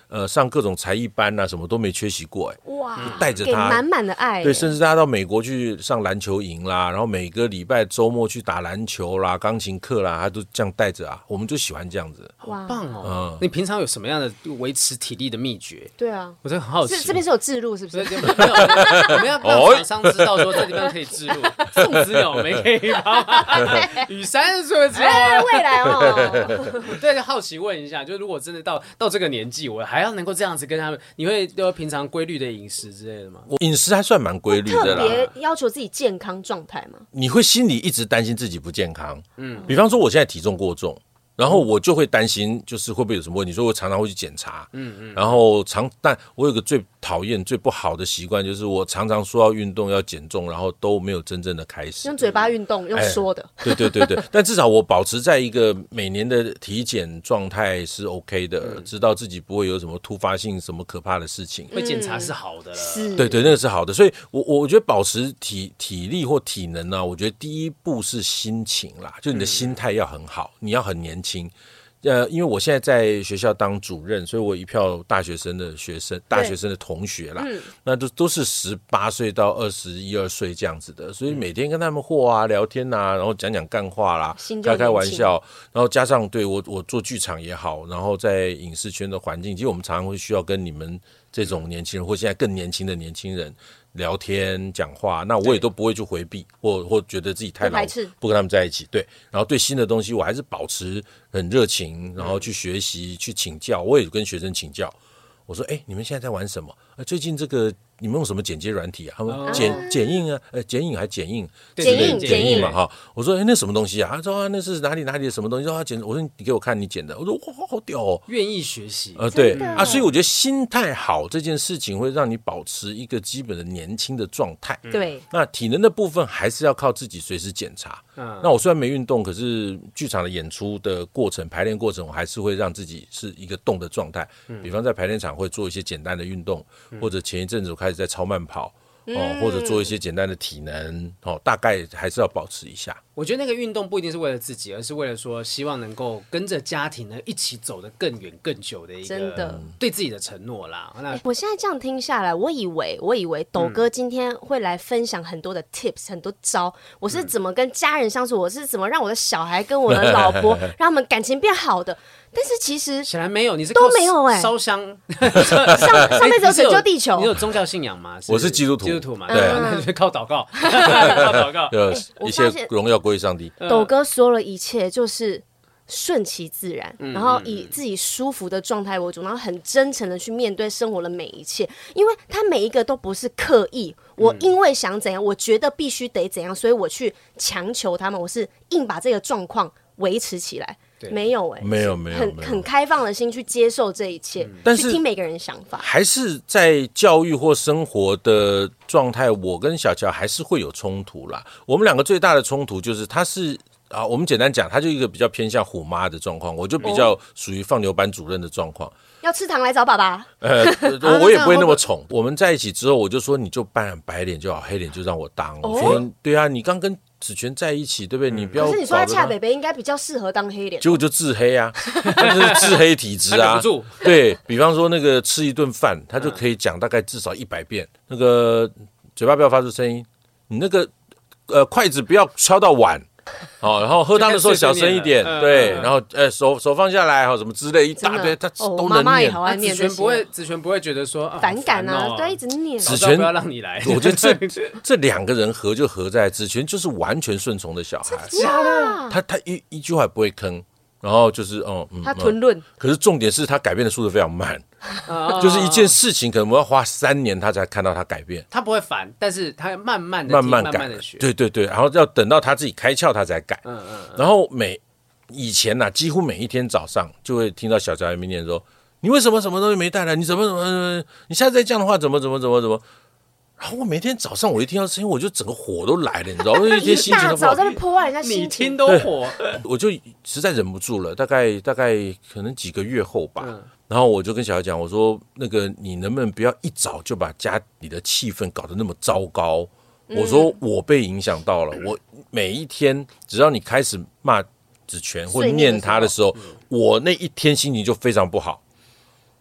呃上各种才艺班啊，什么都没缺席过，哎， 哇， 带着他给满满的爱， 对，甚至他到美国去上篮球营啦，然后每个礼拜周末去打篮球啦、钢琴课啦，他都这样带着啊，我们就喜欢这样子。 哇，棒哦！嗯，你平常有什么样的维持体力的秘诀？ 对啊， 我真的很好奇。 这边是有置入是不是？ 没有，我们要让厂商知道说这地方可以置入，送子鸟没可以吗？雨山是不是？ 哎，未来哦。 对，就好奇问一下，就如果真的到到这个年纪，我还要能够这样子跟他们，你会有平常规律的饮食之类的吗？ 我饮食还算蛮规律的啦。 特别要求自己健康状态吗？ 你会心里一直担心自己不健康，嗯，比方说我现在体重过重。然后我就会担心，就是会不会有什么问题，所以我常常会去检查。嗯嗯。然后常，但我有个最讨厌、最不好的习惯，就是我常常说要运动、要减重，然后都没有真正的开始。 用嘴巴运动，用说的。 对对对对，但至少我保持在一个每年的体检状态是 OK 的，知道自己不会有什么突发性、什么可怕的事情。 会检查是好的了。 是。 对对，那个是好的。所以我我觉得保持体体力或体能呢，我觉得第一步是心情啦，就你的心态要很好，你要很年轻。呃，因为我现在在学校当主任，所以我一票大学生的学生、大学生的同学啦，嗯、那都都是十八岁到二十一二岁这样子的，所以每天跟他们和啊、聊天啊，然后讲讲干话啦，开开玩笑，然后加上对我我做剧场也好，然后在影视圈的环境，其实我们常常会需要跟你们这种年轻人，或现在更年轻的年轻人。聊天讲话，那我也都不会去回避，或或觉得自己太老，不跟他们在一起。对，然后对新的东西，我还是保持很热情，然后去学习、去请教。我也跟学生请教，我说：“哎，你们现在在玩什么？呃、最近这个你们用什么剪接软体啊？他们、哦、剪剪映啊，呃，剪影还剪映， 剪映剪映嘛哈。我说：哎，那什么东西啊？他说、啊、那是哪里哪里的什么东西？说他剪，我说你给我看你剪的。我说哇，好屌哦， 愿意学习。 呃，对啊，所以我觉得心态好这件事情会让你保持一个基本的年轻的状态。 对、嗯， 那体能的部分还是要靠自己随时检查。嗯，那我虽然没运动，可是剧场的演出的过程、排练过程，我还是会让自己是一个动的状态。嗯，比方在排练场会做一些简单的运动，嗯、或者前一阵子我开始在超慢跑。哦，或者做一些简单的体能，哦，大概还是要保持一下。 我觉得那个运动不一定是为了自己，而是为了说希望能够跟着家庭呢一起走得更远更久的一个真的对自己的承诺啦。那我现在这样听下来，我以为我以为斗哥今天会来分享很多的 tips，、嗯、很多招，我是怎么跟家人相处，我是怎么让我的小孩跟我的老婆让他们感情变好的。但是其实显然没有，你是都没有哎、欸， 烧香上上辈子有拯救地球。 你有宗教信仰吗？ 我是基督徒， 基督徒嘛， 对， 那就靠祷告，靠祷告， 一切荣耀归上帝。 斗哥说了一切就是顺其自然，嗯、然后以自己舒服的状态为主，然后很真诚的去面对生活的每一切，因为他每一个都不是刻意。我因为想怎样，我觉得必须得怎样，所以我去强求他们，我是硬把这个状况维持起来。没有哎、欸， 没有没有， 很很开放的心去接受这一切， 但是去听每个人的想法。 还是在教育或生活的状态，我跟小乔还是会有冲突啦。我们两个最大的冲突就是，他是啊，我们简单讲，他就一个比较偏向虎妈的状况，我就比较属于放牛班主任的状况。 要吃糖来找爸爸。 呃，我也不会那么宠。我们在一起之后，我就说你就扮白脸就好，黑脸就让我当。我说对啊，你刚跟子权在一起，对不对？你不要。 可是你说他恰北北应该比较适合当黑脸， 结果就自黑啊，他就是自黑体质啊。对，比方说那个吃一顿饭，他就可以讲大概至少一百遍，那个嘴巴不要发出声音，你那个呃筷子不要敲到碗。哦，然后喝汤的时候小声一点，对，然后呃手手放下来，哈，什么之类一大堆，他都能念。 哦、 子权不会，子权不会觉得说、啊、 反感啊，哦、对，一直念。 子权不要让你来， 我觉得这这两个人合就合在子权就是完全顺从的小孩，他他一一句话也不会吭。然后就是哦、嗯， 他吞论、嗯。 可是重点是他改变的速度非常慢，就是一件事情可能我要花三年他才看到他改变。 他不会烦，但是他慢慢的慢慢改， 慢慢的学。 对对对，然后要等到他自己开窍他才改。嗯嗯。然后每以前呐、啊，几乎每一天早上就会听到小乔在面前说：“你为什么什么东西没带来？你怎么怎么？你下次再这样的话，怎么怎么怎么怎么？”然后我每天早上我一听到声音，我就整个火都来了，你知道吗？一天心情都不好。 一大早在那破坏人家心情， 你听都火， 我就实在忍不住了。大概大概可能几个月后吧，嗯、然后我就跟小孩讲，我说那个你能不能不要一早就把家里的气氛搞得那么糟糕？嗯、我说我被影响到了，我每一天只要你开始骂子权或念他的时候，我那一天心情就非常不好。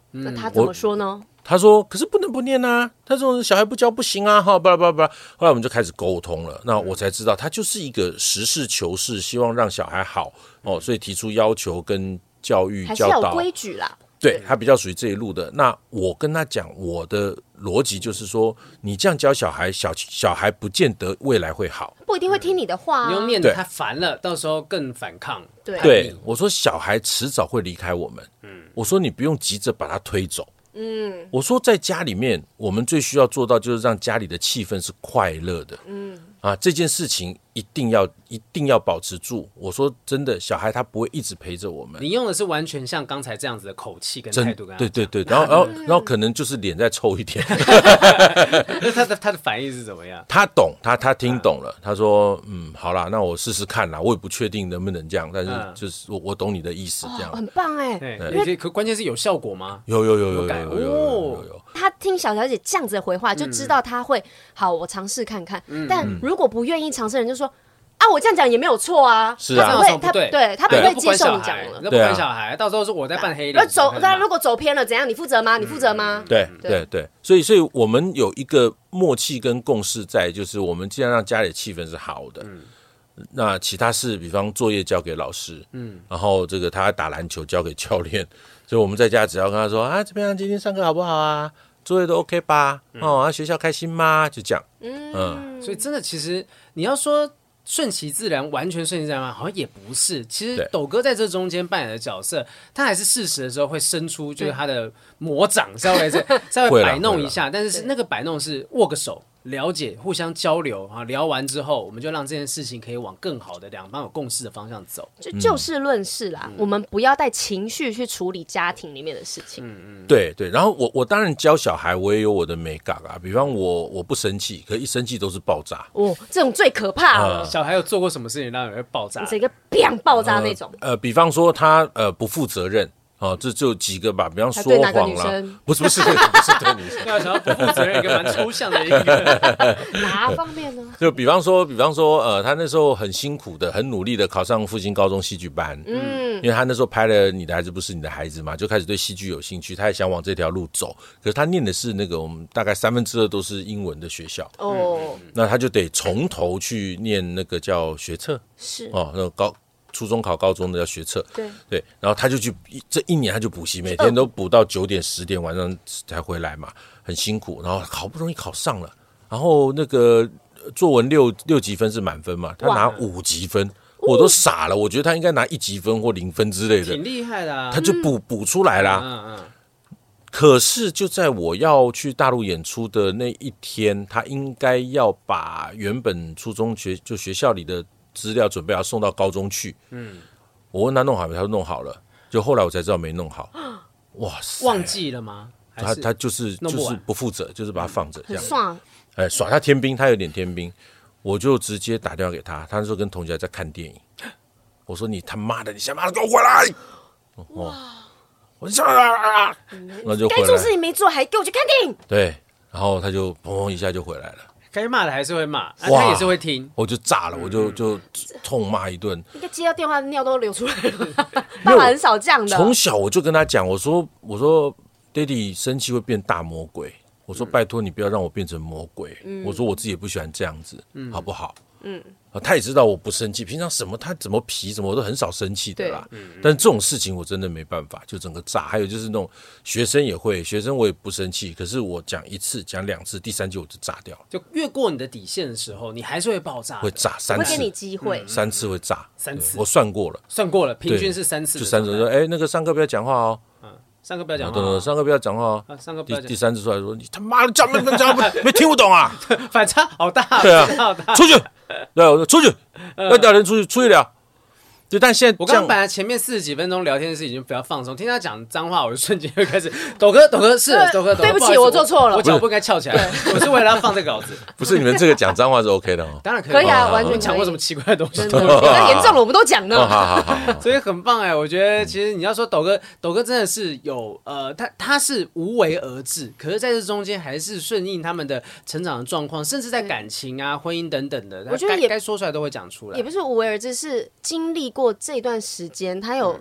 那他怎么说呢？ 他说：“可是不能不念啊，他这种小孩不教不行啊，哈，巴拉巴拉巴拉。”后来我们就开始沟通了，那我才知道他就是一个实事求是，希望让小孩好哦，所以提出要求跟教育教导，还是要有规矩啦。 对，他比较属于这一路的。那我跟他讲，我的逻辑就是说，你这样教小孩，小小孩不见得未来会好， 不一定会听你的话、啊。 你用念的他烦了，到时候更反抗。 对， 对我说，小孩迟早会离开我们。嗯，我说你不用急着把他推走。嗯，我说在家里面，我们最需要做到就是让家里的气氛是快乐的。嗯，啊，这件事情一定要一定要保持住。我说真的，小孩他不会一直陪着我们。 你用的是完全像刚才这样子的口气跟态度跟他讲， 对对对，然后然后然后可能就是脸再臭一点。 那他的他的反应是怎么样？ 他懂，他他听懂了。他说：“嗯，好啦，那我试试看啦。我也不确定能不能这样，但是就是我我懂你的意思，这样、 哦、很棒哎。 对，可关键是有效果吗？ 有有有有有有有有有。 他听小小姐这样子的回话，就知道他会、嗯、好，我尝试看看。嗯、但如果不愿意尝试的人，就说。”啊，我这样讲也没有错啊， 是啊， 他不会，他对，对他不会接受你讲了， 那不管小孩，到时候是我在扮黑脸。 走，他如果走偏了，怎样？你负责吗？你负责吗？ 对对对，所以所以我们有一个默契跟共识在，就是我们尽量让家里气氛是好的。嗯，那其他事，比方作业交给老师，嗯，然后这个他打篮球交给教练，所以我们在家只要跟他说啊，怎么样？今天上课好不好啊？作业都 OK 吧？哦，啊，学校开心吗？就这样。 嗯，嗯所以真的，其实你要说。顺其自然，完全顺其自然吗？好像也不是。其实斗哥在这中间扮演的角色，他还是适时的时候会伸出，就是他的魔掌，稍微稍微摆弄一下。但是那个摆弄是握个手，了解，互相交流啊。聊完之后，我们就让这件事情可以往更好的两方有共识的方向走。 就就事论事啦，嗯、我们不要带情绪去处理家庭里面的事情。嗯嗯，对对。然后我我当然教小孩，我也有我的美感啊。比方我我不生气，可一生气都是爆炸。 哦，这种最可怕了。 嗯小孩有做过什么事情让人会爆炸？ 这个砰爆炸那种。 呃，呃比方说他呃不负责任。哦，这就几个吧，比方说谎啦，不是不是不是对女生， 要想要不负责任一个蛮抽象的一个哪方面呢？ 就比方说，比方说，呃，他那时候很辛苦的，很努力的考上复兴高中戏剧班，嗯，因为他那时候拍了《你的孩子不是你的孩子》嘛，就开始对戏剧有兴趣，他也想往这条路走，可是他念的是那个我们大概三分之二都是英文的学校，哦，那他就得从头去念那个叫学测， 是哦，那个高。初中考高中的要学测， 对对，然后他就去这一年他就补习，每天都补到九点十点晚上才回来嘛，很辛苦。然后好不容易考上了，然后那个作文六六级分是满分嘛，他拿五级分，我都傻了。我觉得他应该拿一级分或零分之类的， 挺厉害的啊。 他就补补出来啦。嗯嗯。可是就在我要去大陆演出的那一天，他应该要把原本初中学就学校里的。资料准备要送到高中去，嗯，我问他弄好没，他说弄好了，就后来我才知道没弄好，哇塞， 忘记了吗？ 他他就是就是不负责，就是把它放着这样， 爽， 哎，耍他天兵，他有点天兵，我就直接打电话给他，他那时候跟同学在看电影，我说你他妈的，你想妈的给我回来，哇，我就啊，那就该做事情没做，还给我去看电影， 对，然后他就砰砰一下就回来了。 该骂的还是会骂，啊、他也是会听， 我就炸了，我就就痛骂一顿。 应该接到电话，尿都流出来了。爸爸很少这样的。 从小我就跟他讲，我说我说爹地生气会变大魔鬼，我说拜托你不要让我变成魔鬼，嗯、我说我自己也不喜欢这样子，嗯、好不好？嗯，他也知道我不生气，平常什么他怎么皮什么我都很少生气的啦。但是这种事情我真的没办法，就整个炸。还有就是那种学生也会，学生我也不生气，可是我讲一次讲两次，第三句我就炸掉了。 就越过你的底线的时候，你还是会爆炸， 会炸三次， 会给你机会， 三次会炸， 三次我算过了， 算过了，平均是三次， 就三次说，哎，那个上课不要讲话哦。 上课不要讲话、 啊，上课不要讲话哦、 啊。上课不要讲。 第第三次出来说，你他妈的讲没讲没听不懂啊？ 反差好大， 对啊， 好大出去，对，我说出去，要聊人出去，出去聊。就但现在我刚刚本来前面四十几分钟聊天是已经比较放松，听他讲脏话，我就瞬间就开始抖哥抖哥是抖哥， 对不起，我做错了， 我脚不应该翘起来，我是为了要放这个稿子。 不是你们这个讲脏话是 OK 的哦， 当然可以， 可以啊，完全讲过什么奇怪的东西， 那严重了我们都讲了， 好好好， 所以很棒哎，我觉得其实你要说抖哥，抖哥真的是有呃，他他是无为而治，可是在这中间还是顺应他们的成长的状况，甚至在感情啊、婚姻等等的， 我觉得也该说出来都会讲出来， 也不是无为而治，是经历过这段时间。时间他有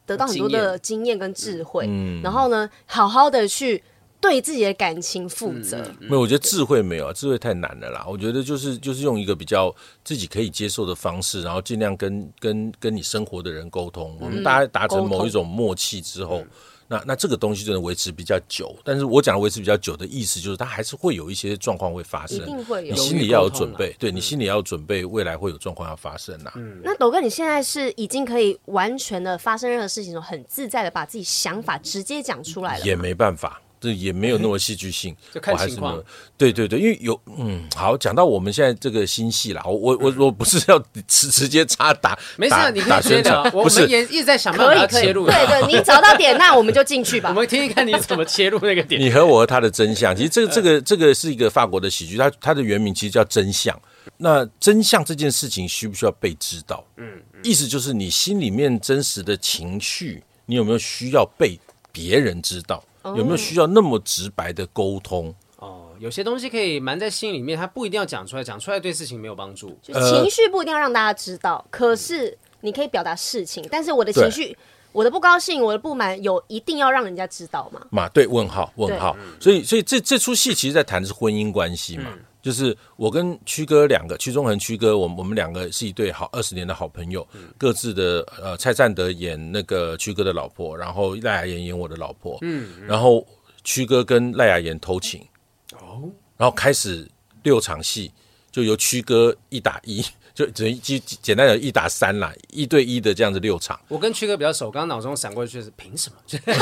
得到很多的经验跟智慧，嗯、然后呢，好好的去对自己的感情负责。 嗯嗯、没有，我觉得智慧没有，智慧太难了啦。我觉得就是就是用一个比较自己可以接受的方式，然后尽量跟跟跟你生活的人沟通，我们大家达成某一种默契之后。嗯那那这个东西真的维持比较久，但是我讲的维持比较久的意思就是它还是会有一些状况会发生， 一定会有， 你心里要有准备，对你心里要有准备，未来会有状况要发生啊。 嗯、那斗哥，你现在是已经可以完全的发生任何事情的时候，很自在的把自己想法直接讲出来了， 也没办法。这也没有那么戏剧性， 就看情况。 对对对，因为有嗯，好，讲到我们现在这个新戏啦，我我我我不是要直直接插打， 没事，你可以直接聊。我们也一直在想办法切入， 对对，你找到点，那我们就进去吧。 我们听听看你怎么切入那个点。 你和我和他的真相，其实这个这个这个是一个法国的喜剧，它它的原名其实叫真相。那真相这件事情需不需要被知道？嗯，意思就是你心里面真实的情绪，你有没有需要被别人知道？有没有需要那么直白的沟通？ 哦，有些东西可以瞒在心里面，它不一定要讲出来，讲出来对事情没有帮助。 就情绪不一定要让大家知道，可是你可以表达事情。但是我的情绪、我的不高兴、我的不满，有一定要让人家知道吗？ 嘛，对，问号，问号。所以，所以这这出戏其实在谈的是婚姻关系嘛。嗯，就是我跟曲哥两个，曲中恒曲哥，我们我们两个是一对好二十年的好朋友，嗯、各自的呃，蔡善德演那个曲哥的老婆，然后赖雅妍演我的老婆，嗯，嗯然后曲哥跟赖雅妍偷情，哦，然后开始六场戏，就由曲哥一打一。就简简单的一打三啦，一对一的这样子六场。 我跟曲哥比较熟，刚刚脑中闪过去是凭什么？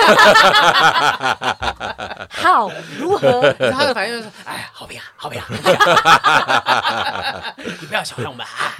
好，如何？ 他的反应就是，哎，好评啊，好评啊！你不要小看我们啊！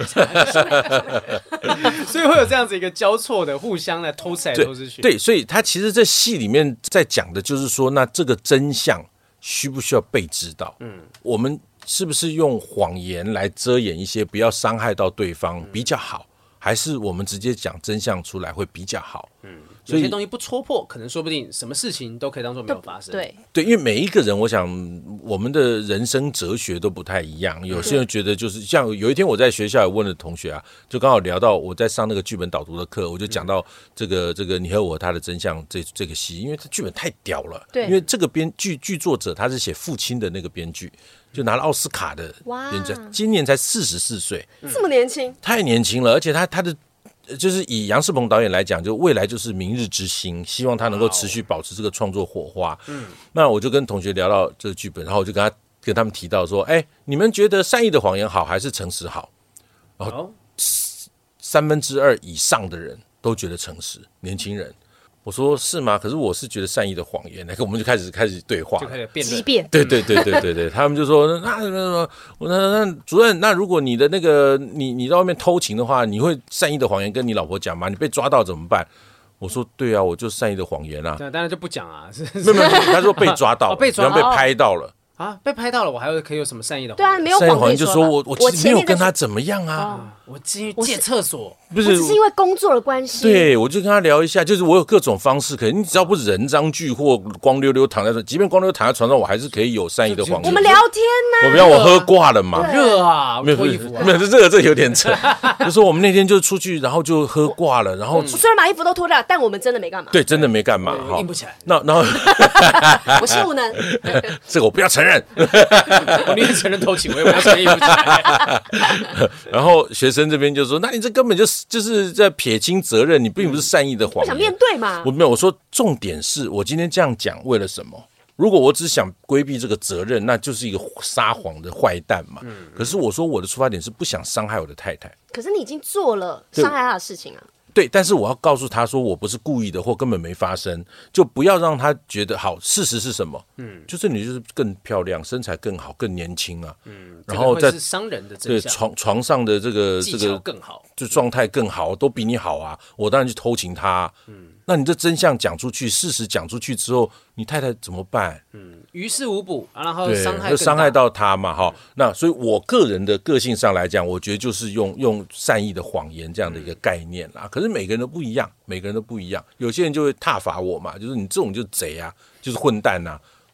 所以会有这样子一个交错的，互相来偷吃来偷吃去。 对，所以他其实，在戏里面在讲的就是说，那这个真相需不需要被知道？嗯，我们。是不是用谎言来遮掩一些，不要伤害到对方比较好？还是我们直接讲真相出来会比较好？嗯， 有些东西不戳破，可能说不定什么事情都可以当作没有发生。 对对，因为每一个人，我想我们的人生哲学都不太一样。有些人觉得就是像有一天我在学校也问了同学啊，就刚好聊到我在上那个剧本导读的课，我就讲到这个这个你和我他的真相这这个戏，因为他剧本太屌了。 对， 因为这个编剧剧作者他是写父亲的那个编剧。就拿了奥斯卡的编剧，今年才四十四岁， 这么年轻， 太年轻了。而且他他的就是以杨世鹏导演来讲，就未来就是明日之星，希望他能够持续保持这个创作火花。嗯，那我就跟同学聊到这个剧本，然后我就跟他跟他们提到说，哎，你们觉得善意的谎言好还是诚实好？然后三分之二以上的人都觉得诚实，年轻人。我说是吗？可是我是觉得善意的谎言，那个我们就开始开始对话， 就开始辩论。 对对对对对对，他们就说那那那那那主任，那如果你的那个你你在外面偷情的话，你会善意的谎言跟你老婆讲吗？你被抓到怎么办？我说对啊，我就善意的谎言啊。 对，当然就不讲啊。 没有没有，他说被抓到， 被抓被拍到了。 啊，被拍到了，我还有可以有什么善意的谎言？对啊，没有谎言就说我我其实没有跟他怎么样啊， 哦、我进去借厕所， 不是， 我只是因为工作的关系。 对，我就跟他聊一下，就是我有各种方式，可能你只要不是人赃俱获，光溜溜躺在床，即便光溜溜躺在床上，我还是可以有善意的谎言。 我们聊天呢、啊， 我不要我喝挂了嘛， 热啊， 没有脱衣服、啊，没有这个这有点扯。就说我们那天就出去，然后就喝挂了，然后、嗯、 虽然把衣服都脱掉，但我们真的没干嘛。 对，真的没干嘛， 哈，硬不起来。 那然后我是无能， 这个我不要承认。 我宁愿承认偷情，我也不要承认衣服起来。 然后学生这边就说：“那你这根本就是就是在撇清责任，你并不是善意的谎言。” 不想面对嘛？ 我没有，我说重点是我今天这样讲为了什么？如果我只想规避这个责任，那就是一个撒谎的坏蛋嘛。嗯、可是我说我的出发点是不想伤害我的太太。 可是你已经做了伤害她的事情啊。 对，但是我要告诉他说我不是故意的，或根本没发生，就不要让他觉得好。事实是什么？嗯，就是你就是更漂亮，身材更好，更年轻啊。嗯， 然后在伤人的真相， 对床床上的这个这个更好， 就状态更好，都比你好啊。我当然去偷情他、啊。嗯，那你这真相讲出去，事实讲出去之后，你太太怎么办？ 嗯，于事无补，然后伤害就伤害到他嘛，哈、嗯。那所以我个人的个性上来讲，我觉得就是用用善意的谎言这样的一个概念啦。可是每个人都不一样，每个人都不一样。有些人就会挞伐我嘛，就是你这种就是贼啊，就是混蛋啊。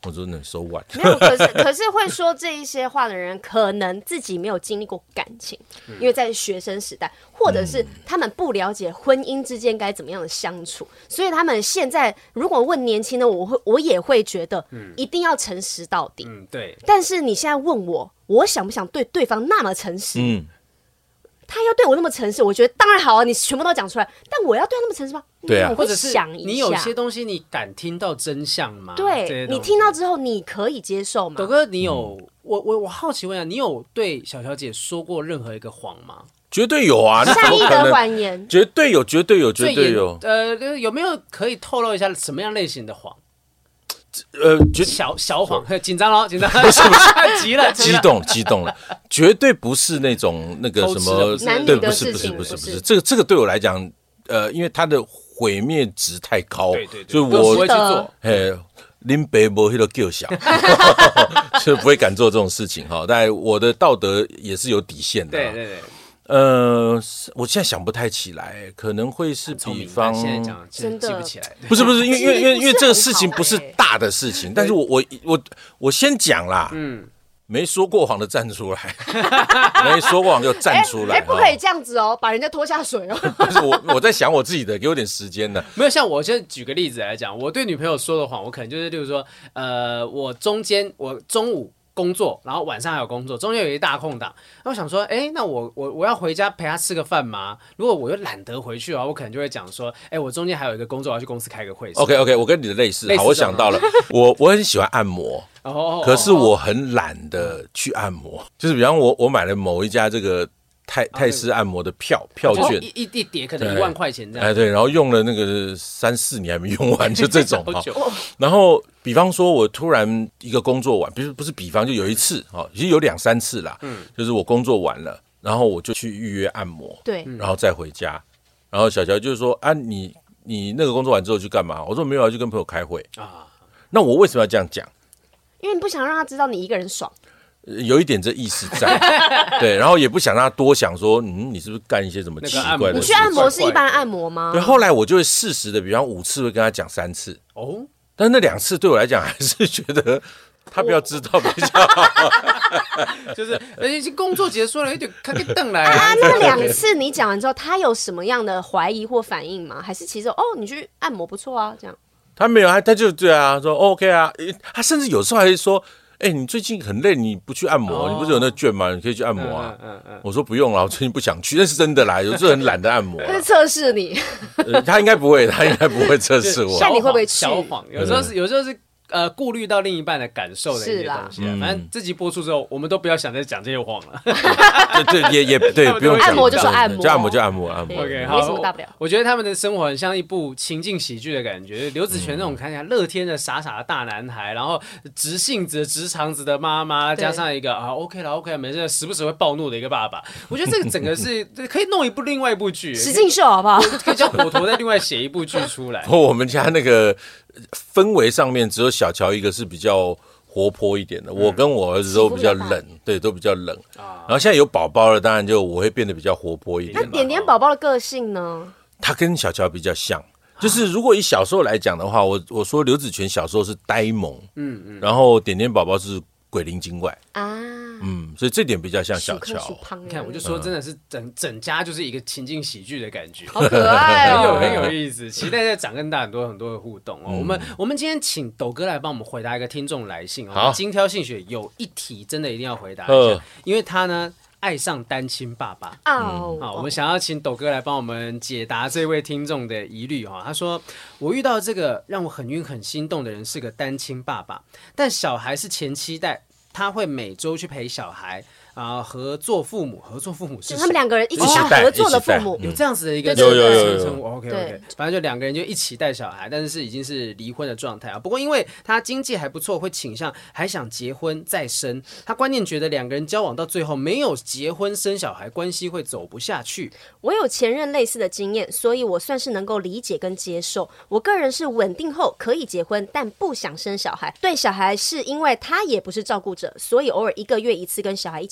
我说那 so what？ 没有，可是可是会说这一些话的人，可能自己没有经历过感情，嗯、因为在学生时代，或者是他们不了解婚姻之间该怎么样的相处，所以他们现在如果问年轻的我会，我也会觉得一定要诚实到底。 嗯，对。 但是你现在问我，我想不想对对方那么诚实？嗯。他要对我那么诚实，我觉得当然好啊，你全部都讲出来。但我要对他那么诚实吗？ 对啊， 我会想一下， 你有些东西你敢听到真相吗？ 对，你听到之后你可以接受吗？ 斗哥，你有、嗯、我我我好奇问一下，你有对小小姐说过任何一个谎吗？ 绝对有啊， 善意的谎言， 绝对有，绝对有，绝对有。 呃，有没有可以透露一下什么样类型的谎？ 呃， 小小谎，紧张了，紧张，不是不是，急了， 激动，激动了，绝对不是那种那个什么， 对， 不是，不是，不是，不是，这个这个对我来讲，呃，因为它的毁灭值太高， 对对对， 所以我不会去做， 哎，林北伯那个救小，就不会敢做这种事情哈。但我的道德也是有底线的， 对对对。 呃，我现在想不太起来，可能会是比方， 现在讲真的记不起来， 不是不是，因为因为因为因为这个事情不是大的事情，但是我我我我先讲啦，嗯，没说过谎的站出来，没说过谎就站出来， 哎、欸欸，不可以这样子哦，把人家拖下水哦。 不是我我在想我自己的，给我点时间的。 没有，像我先举个例子来讲，我对女朋友说的谎，我可能就是，例如说，呃，我中间我中午工作，然后晚上还有工作，中间有一大空档。然后我想说，哎，那我我我要回家陪他吃个饭吗？如果我又懒得回去的话，我可能就会讲说，哎，我中间还有一个工作，我要去公司开个会。 OK OK， 我跟你的类似， 类似好，我想到了，我我很喜欢按摩， 哦， 可是我很懒得去按摩，就是比方我我买了某一家这个。泰泰式按摩的票票券， 一一一叠可能一万块钱这样， 哎对，然后用了那个三四年还没用完，就这种哈。然后比方说，我突然一个工作完，比如不是比方，就有一次哈，其实有两三次啦，嗯，就是我工作完了，然后我就去预约按摩， 对， 然后再回家，然后小乔就是说啊，你你那个工作完之后去干嘛？我说没有，就跟朋友开会啊。那我为什么要这样讲？ 因为你不想让他知道你一个人爽。 有一点这意思在，对，然后也不想让他多想说，嗯，你是不是干一些什么奇怪的事？ 你去按摩是一般按摩吗？ 对，后来我就会适时的，比方五次会跟他讲三次哦，但是那两次对我来讲还是觉得他不要知道比较好， 就是已经工作结束了，有点开个灯来啊。那两次你讲完之后，他有什么样的怀疑或反应吗？还是其实哦，你去按摩不错啊，这样？ 他没有，他他就对啊，说 OK 啊，他甚至有时候还是说。哎、欸，你最近很累，你不去按摩？ Oh. 你不是有那券吗？你可以去按摩啊。嗯嗯嗯、我说不用了，我最近不想去，那是真的啦，有时候很懒得按摩。 他是测试你、 呃，他应该不会，他应该不会测试我。 那你会不会去？ 小谎，有时候是，有时候是。呃，顾虑到另一半的感受的一些东西、啊，反正这集播出之后，我们都不要想再讲这些谎了。 对对，也也对，不用按摩就说按摩， 就按摩就按摩按摩。 OK， 好， 没什么大不了。 我觉得他们的生活很像一部情境喜剧的感觉。刘子权那种看起来乐天的傻傻的大男孩，然后直性子、直肠子的妈妈，加上一个啊 OK 了 OK 了，没事，时不时会暴怒的一个爸爸。我觉得这个整个是可以弄一部另外一部剧， 实境秀好不好？ 可以叫火头再另外写一部剧出来。 不过我们家那个。氛围上面只有小乔一个是比较活泼一点的，嗯、我跟我儿子都比较冷，对，都比较冷。啊、然后现在有宝宝了，当然就我会变得比较活泼一点。 那点点宝宝的个性呢？ 他跟小乔比较像，就是如果以小时候来讲的话，我我说刘子权小时候是呆萌，嗯嗯，然后点点宝宝是鬼灵精怪啊。嗯，所以这点比较像小乔。 你看，我就说真的是整整家就是一个情境喜剧的感觉， 好可爱哦， 很有很有意思。期待在长跟大很多很多的互动哦。嗯、我们我们今天请斗哥来帮我们回答一个听众来信哦。精挑细选有一题真的一定要回答一下，因为他呢爱上单亲爸爸哦。好，我们想要请斗哥来帮我们解答这位听众的疑虑哈。他说：“我遇到这个让我很晕很心动的人是个单亲爸爸，但小孩是前妻带。”他会每周去陪小孩啊、呃，合作父母，合作父母是他们两个人一起当合作的父母， 有这样子的一个有有有有 OK OK， 反正就两个人就一起带小孩，但是是已经是离婚的状态啊。不过因为他经济还不错，会倾向还想结婚再生。他观念觉得两个人交往到最后没有结婚生小孩，关系会走不下去。 我有前任类似的经验，所以我算是能够理解跟接受。我个人是稳定后可以结婚，但不想生小孩。对小孩是因为他也不是照顾者，所以偶尔一个月一次跟小孩一起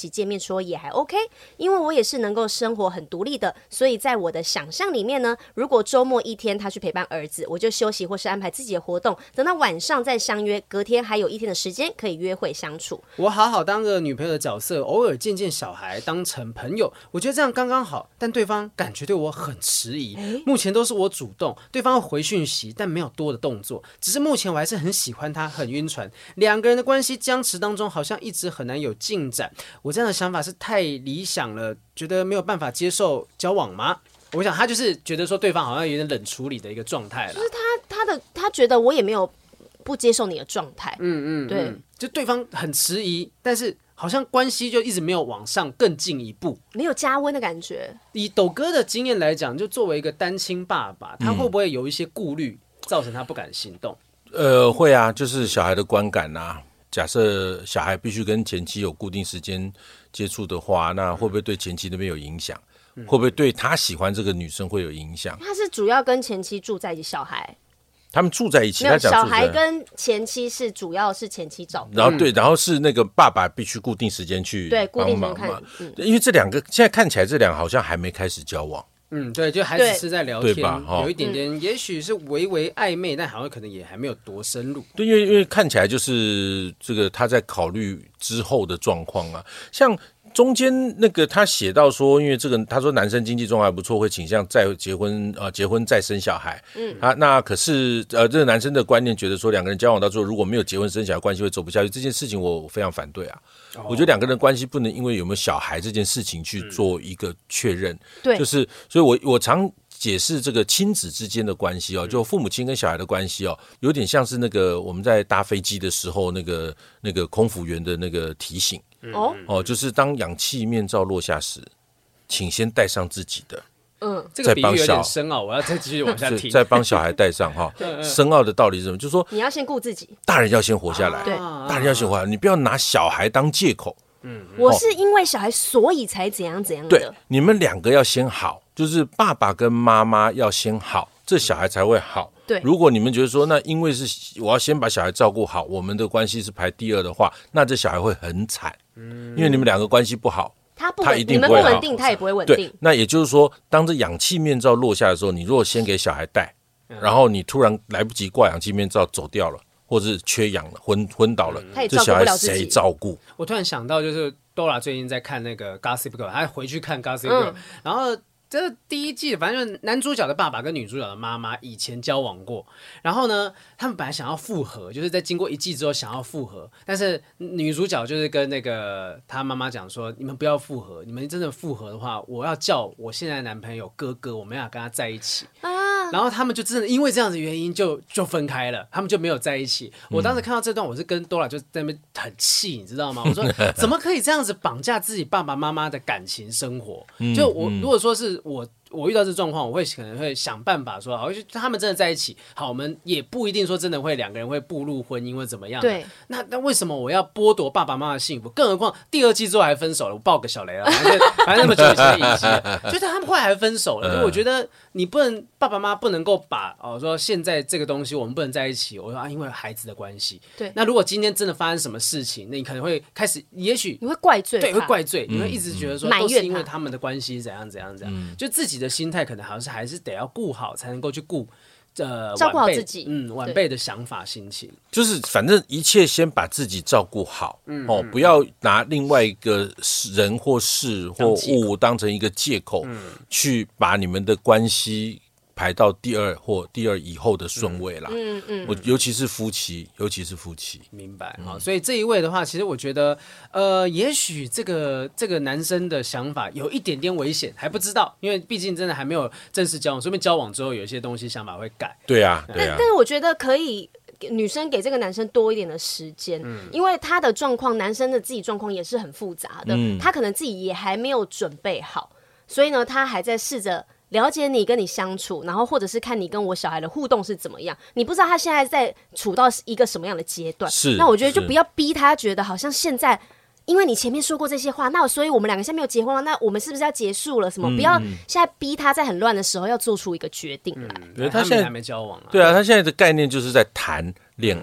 见面说也还 OK， 因为我也是能够生活很独立的，所以在我的想象里面呢，如果周末一天他去陪伴儿子，我就休息或是安排自己的活动，等到晚上再相约，隔天还有一天的时间可以约会相处。 我好好当个女朋友的角色，偶尔见见小孩当成朋友，我觉得这样刚刚好，但对方感觉对我很迟疑，目前都是我主动，对方会回讯息，但没有多的动作，只是目前我还是很喜欢他，很晕船，两个人的关系僵持当中好像一直很难有进展。我这样的想法是太理想了，觉得没有办法接受交往吗？我想他就是觉得说对方好像有点冷处理的一个状态了， 就是他他的他觉得我也没有不接受你的状态，嗯嗯，对， 嗯，就对方很迟疑，但是好像关系就一直没有往上更进一步， 没有加温的感觉。 以斗哥的经验来讲，就作为一个单亲爸爸，他会不会有一些顾虑，造成他不敢行动？ 呃，会啊，就是小孩的观感啊。假设小孩必须跟前妻有固定时间接触的话，那会不会对前妻那边有影响？嗯、会不会对他喜欢这个女生会有影响？ 他是主要跟前妻住在一起，小孩他们住在一起， 没有他讲小孩跟前妻是主要是前妻照顾， 然后对，然后是那个爸爸必须固定时间去对固定时间看嘛、 嗯， 因为这两个现在看起来这两个好像还没开始交往。 嗯，对，就还只是在聊天， 对吧？哦、 有一点点，嗯、也许是微微暧昧，但好像可能也还没有多深入。 对，因为因为看起来就是这个他在考虑之后的状况啊，像中间那个他写到说，因为这个他说男生经济状况还不错，会倾向再结婚啊、呃，结婚再生小孩。嗯，啊，那可是呃，这个男生的观念觉得说，两个人交往到最后，如果没有结婚生小孩，关系会走不下去。这件事情我非常反对啊。哦、我觉得两个人的关系不能因为有没有小孩这件事情去做一个确认。 对、嗯， 就是所以我我常解释这个亲子之间的关系哦，就父母亲跟小孩的关系哦，有点像是那个我们在搭飞机的时候，那个那个空服员的那个提醒。哦哦，就是当氧气面罩落下时，请先戴上自己的。 嗯，这个比喻有点深奥，我要再继续往下听。 再帮小孩戴上哈，深奥的道理是什么？就是说， 你要先顾自己， 大人要先活下来。 对， 大人要先活下来，你不要拿小孩当借口。 嗯，我是因为小孩所以才怎样怎样的。 对，你们两个要先好，就是爸爸跟妈妈要先好，这小孩才会好。 对， 如果你们觉得说，那因为是我要先把小孩照顾好，我们的关系是排第二的话，那这小孩会很惨。嗯，因为你们两个关系不好。 他不他一定不会，你们不稳定，他也不会稳定。 对，那也就是说，当这氧气面罩落下的时候，你如果先给小孩戴，嗯、然后你突然来不及挂氧气面罩走掉了，或者是缺氧了、昏昏倒了， 嗯、 这小孩谁照顾？ 我突然想到，就是 Dora 最近在看那个 Gossip Girl， 他回去看 Gossip Girl，、嗯、然后。这第一季反正就是男主角的爸爸跟女主角的妈妈以前交往过，然后呢，他们本来想要复合，就是在经过一季之后想要复合，但是女主角就是跟那个他妈妈讲说，你们不要复合，你们真的复合的话，我要叫我现在的男朋友哥哥，我没办法跟他在一起啊。然后他们就真的因为这样子原因就就分开了，他们就没有在一起。嗯、我当时看到这段，我是跟 Dora 就在那边很气，你知道吗？我说怎么可以这样子绑架自己爸爸妈妈的感情生活？嗯、就我如果说是。我我遇到这状况，我会可能会想办法说，好，他们真的在一起，好，我们也不一定说真的会两个人会步入婚姻或怎么样。 对， 那那为什么我要剥夺爸爸妈妈的幸福？更何况第二季之后还分手了，我爆个小雷了，反正反正那么久以前的影集，就是他们后来还分手了。所以我觉得你不能爸爸妈妈不能够把哦说现在这个东西我们不能在一起，我说啊，因为孩子的关系。 对， 那如果今天真的发生什么事情，那你可能会开始，也许你会怪罪， 对，会怪罪，嗯、你会一直觉得说嗯、 都是因为他们的关系怎样怎样怎样，嗯、就自己的心态可能好像是还是得要顾好，才能够去顾。呃， 照顾好自己， 嗯，晚辈的想法、心情， 就是反正一切先把自己照顾好，嗯、哦，不要拿另外一个人或事或物当成一个借口，嗯、去把你们的关系排到第二或第二以后的顺位啦。嗯嗯，我尤其是夫妻，尤其是夫妻， 明白啊、嗯。所以这一位的话，其实我觉得，呃，也许这个这个男生的想法有一点点危险，还不知道，因为毕竟真的还没有正式交往，说不定交往之后有一些东西想法会改。 对啊，对啊。 但但是我觉得可以。女生给这个男生多一点的时间，嗯、因为他的状况，男生的自己状况也是很复杂的，嗯、他可能自己也还没有准备好，所以呢，他还在试着了解你，跟你相处，然后或者是看你跟我小孩的互动是怎么样，你不知道他现在在处到一个什么样的阶段， 是， 那我觉得就不要逼他觉得好像现在。因为你前面说过这些话，那所以我们两个现在没有结婚了，那我们是不是要结束了？什么？嗯、不要现在逼他在很乱的时候要做出一个决定来。 嗯、他现在还没交往啊。 对啊，他现在的概念就是在谈恋爱，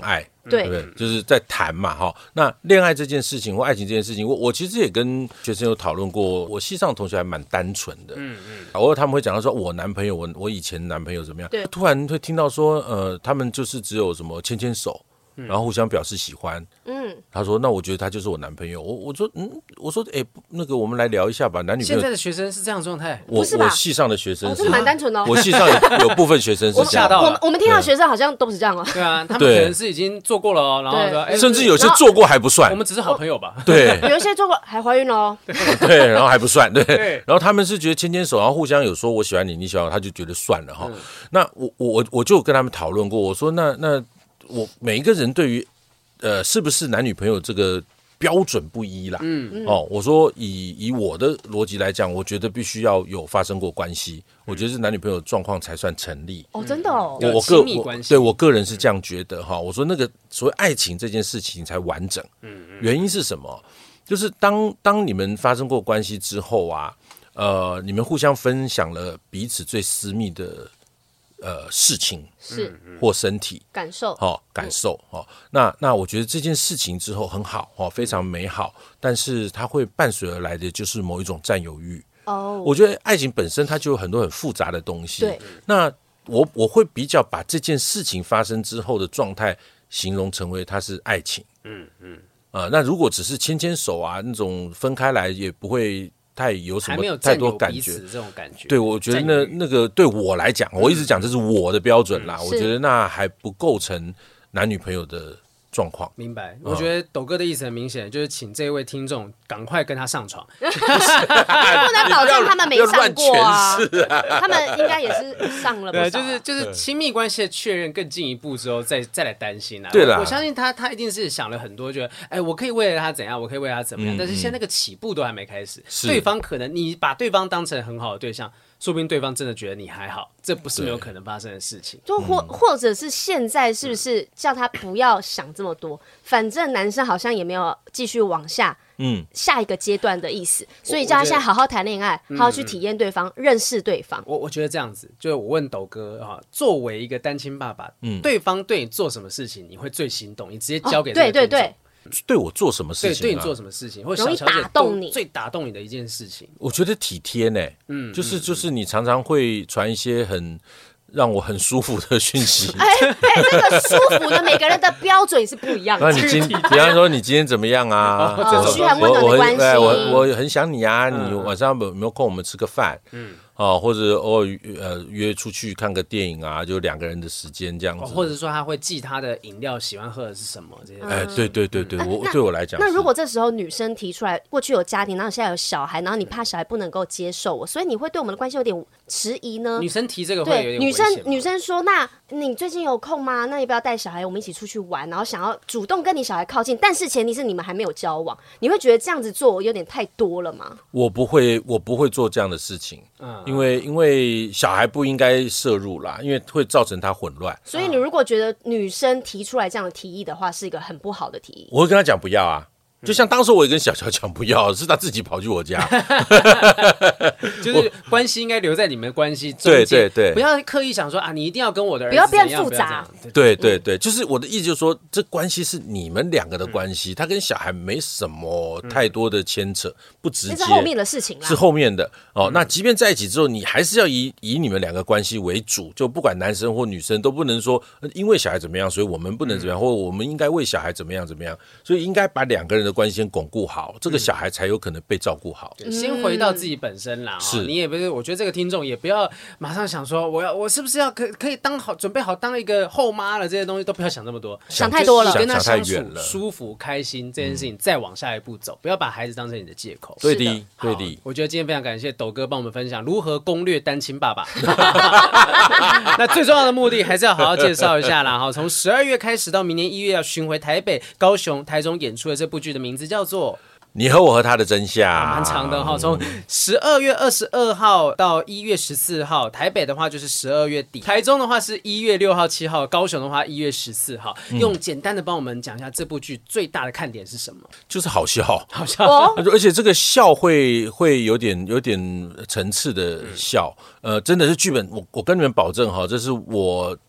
对对不对？就是在谈嘛哈。那恋爱这件事情或爱情这件事情，我我其实也跟学生有讨论过，我系上的同学还蛮单纯的，嗯嗯，偶尔他们会讲到说，我男朋友，我我以前男朋友怎么样，对，突然会听到说，呃，他们就是只有什么牵牵手。然后互相表示喜欢，嗯，他说那我觉得他就是我男朋友，我我说嗯，我说哎、欸，那个我们来聊一下吧，男女朋友。 现在的学生是这样状态， 我我系上的学生是蛮单纯的， 我系上有部分学生是这样， 我们我们听到学生好像都不是这样哦， 对啊，他们可能是已经做过了哦，然后说哎， 甚至有些做过还不算， 我们只是好朋友吧， 对， 有一些做过还怀孕了哦， 对，然后还不算，对，然后他们是觉得牵牵手，然后互相有说我喜欢你，你喜欢我，他就觉得算了哈。那我我我就跟他们讨论过，我说那那我每一个人对于呃，是不是男女朋友这个标准不一啦？嗯哦，我说以以我的逻辑来讲，我觉得必须要有发生过关系，我觉得是男女朋友状况才算成立。 哦，真的哦， 我我个我对我个人是这样觉得哈。我说那个所谓爱情这件事情才完整。嗯嗯，原因是什么？就是当当你们发生过关系之后啊，呃，你们互相分享了彼此最私密的。呃，事情是或身体感受， 哦，感受哦，那那我觉得这件事情之后很好哦，非常美好，但是它会伴随而来的就是某一种占有欲哦。我觉得爱情本身它就有很多很复杂的东西，对。那我我会比较把这件事情发生之后的状态形容成为它是爱情，嗯嗯啊、呃，那如果只是牵牵手啊那种分开来也不会。太有什么太多感觉？ 这种感觉， 对我觉得那那个对我来讲，我一直讲这是我的标准啦。嗯、我觉得那还不构成男女朋友的状况。 明白？嗯、我觉得斗哥的意思很明显，就是请这位听众赶快跟他上床。 不能保证他们没上过啊，啊他们应该也是上了不少、啊。 对，就是就是亲密关系的确认更进一步之后，再再来担心啊。 对啦， 我相信他他一定是想了很多，觉得哎，我可以为了他怎样，我可以为了他怎么样，嗯、但是现在那个起步都还没开始，对方可能你把对方当成很好的对象。说不定对方真的觉得你还好，这不是没有可能发生的事情。 就或或者是现在是不是叫他不要想这么多？反正男生好像也没有继续往下，嗯，下一个阶段的意思，所以叫他现在好好谈恋爱，好好去体验对方，嗯、认识对方。 我我觉得这样子，就是我问斗哥啊，作为一个单亲爸爸，嗯，对方对你做什么事情你会最心动？你直接交给这个、哦、对对对。 对我做什么事情、啊？ 对，对你做什么事情，或者小乔姐打动你最打动你的一件事情？ 我觉得体贴呢、欸，嗯，就是就是你常常会传一些很让我很舒服的讯息。 哎哎，这个舒服的每个人的标准是不一样的。 那你今比方说你今天怎么样啊？ 哦，嘘寒问暖的关系。 我我很想你啊，你晚上有没有空？我们吃个饭。嗯。哦，或者偶尔呃约出去看个电影啊，就两个人的时间这样子， 或者说他会记他的饮料喜欢喝的是什么这些。 哎、嗯，对对对对，我对我来讲， 那如果这时候女生提出来，过去有家庭，然后现在有小孩，然后你怕小孩不能够接受我，所以你会对我们的关系有点迟疑呢？ 女生提这个会有点危险吗？ 女生女生说，那你最近有空吗？那你不要带小孩，我们一起出去玩，然后想要主动跟你小孩靠近，但是前提是你们还没有交往，你会觉得这样子做有点太多了吗？ 我不会，我不会做这样的事情，嗯，因为因为。小孩不应该摄入啦，因为会造成他混乱。 所以你如果觉得女生提出来这样的提议的话，是一个很不好的提议。 我会跟他讲不要啊。就像当时我也跟小乔讲不要，是他自己跑去我家， 就是关系应该留在你们关系中间， 对对对， 不要刻意想说啊，你一定要跟我的儿子不要变复杂， 对对对，就是我的意思就是说，这关系是你们两个的关系，他跟小孩没什么太多的牵扯，不直接， 这是后面的事情啦， 是后面的哦。那即便在一起之后，你还是要以以你们两个关系为主，就不管男生或女生都不能说因为小孩怎么样，所以我们不能怎么样，或者我们应该为小孩怎么样怎么样，所以应该把两个人的关系先巩固好，这个小孩才有可能被照顾好。 嗯、先回到自己本身啦，是、哦、你也不是，我觉得这个听众也不要马上想说，我要我是不是要可可以当好准备好当一个后妈了，这些东西都不要想这么多， 想太多了， 跟他相处舒服开心这件事情，嗯、再往下一步走，不要把孩子当成你的借口。 对的，对的。 我觉得今天非常感谢斗哥帮我们分享如何攻略单亲爸爸。那最重要的目的还是要好好介绍一下啦。哈，从十二月开始到明年一月要巡回台北、高雄、台中演出的这部剧的名字叫做。 你和我和他的真相， 蛮、啊、长的哈。从十二月二十二号到一月十四号，台北的话就是十二月底，台中的话是一月六号、七号，高雄的话一月十四号。嗯、用简单的帮我们讲一下这部剧最大的看点是什么？ 就是好笑， 好笑， 哦、 而且这个笑会会有点有点层次的笑。嗯、呃，真的是剧本，我我跟你们保证哈，这是我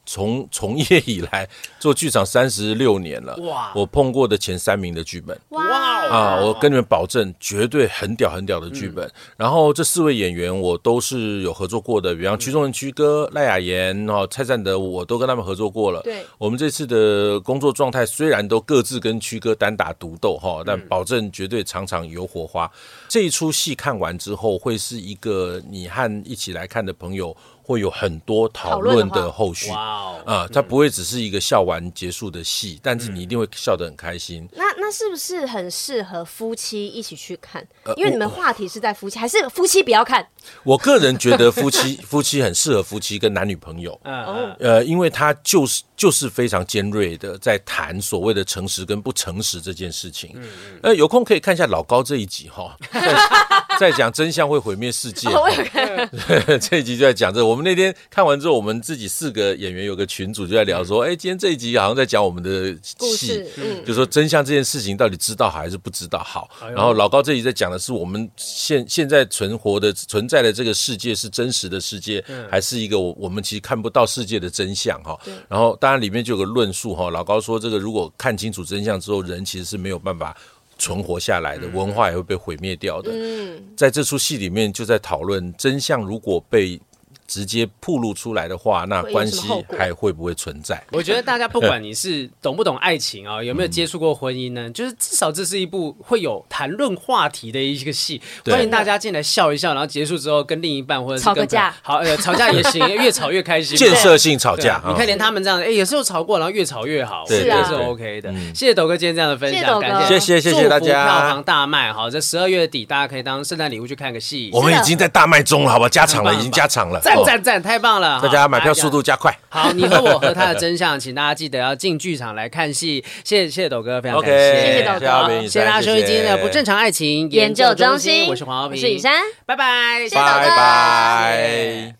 从从业以来做剧场三十六年了，哇！我碰过的前三名的剧本，哇啊！我跟你们保证，绝对很屌很屌的剧本。嗯、然后这四位演员我都是有合作过的，比方屈中恒屈哥、赖雅妍、然后蔡善德，我都跟他们合作过了。 对， 我们这次的工作状态虽然都各自跟屈哥单打独斗哈，但保证绝对场场有火花。这一出戏看完之后，会是一个你和一起来看的朋友会有很多讨论的后续啊、呃，它不会只是一个笑完结束的戏，但是你一定会笑得很开心。 那那是不是很适合夫妻一起去看？因为你们话题是在夫妻，还是夫妻不要看？ 我个人觉得夫妻夫妻很适合夫妻跟男女朋友，呃，因为他就是就是非常尖锐的在谈所谓的诚实跟不诚实这件事情。呃，有空可以看一下老高这一集哈，在讲真相会毁灭世界。这一集就在讲这个。我们那天看完之后，我们自己四个演员有个群组就在聊说，哎、嗯，今天这一集好像在讲我们的戏，嗯、就说真相这件事情到底知道好还是不知道好。哎、然后老高这一集在讲的是我们现现在存活的存在的这个世界是真实的世界，嗯、还是一个我我们其实看不到世界的真相哈。然后当然里面就有个论述哈，老高说这个如果看清楚真相之后，人其实是没有办法存活下来的，文化也会被毁灭掉的。嗯、在这出戏里面就在讨论真相如果被直接暴露出来的话，那关系还会不会存在？ 我觉得大家不管你是懂不懂爱情啊，有没有接触过婚姻呢，就是至少这是一部会有谈论话题的一个戏，欢迎大家进来笑一笑，然后结束之后跟另一半或者是跟吵个架， 好，呃，吵架也行，越吵越开心， 建设性吵架。 你看连他们这样，哎，有时候吵过，然后越吵越好， 是啊，是 OK 的。谢谢斗哥今天这样的分享，感谢谢谢谢大家， 票房大卖，好，这十二月底大家可以当圣诞礼物去看个戏。 我们已经在大卖中了，好吧，加场了，已经加场了， 赞赞赞，太棒了。 大家买票速度加快。 好，你和我和他的真相，请大家记得要进剧场来看戏。谢谢谢谢斗哥，非常感谢， okay, 谢谢斗哥， 谢谢大家收听今天的不正常爱情研究中心， 我是黄浩平， 我是雨珊， 拜拜， 谢谢斗哥，拜拜。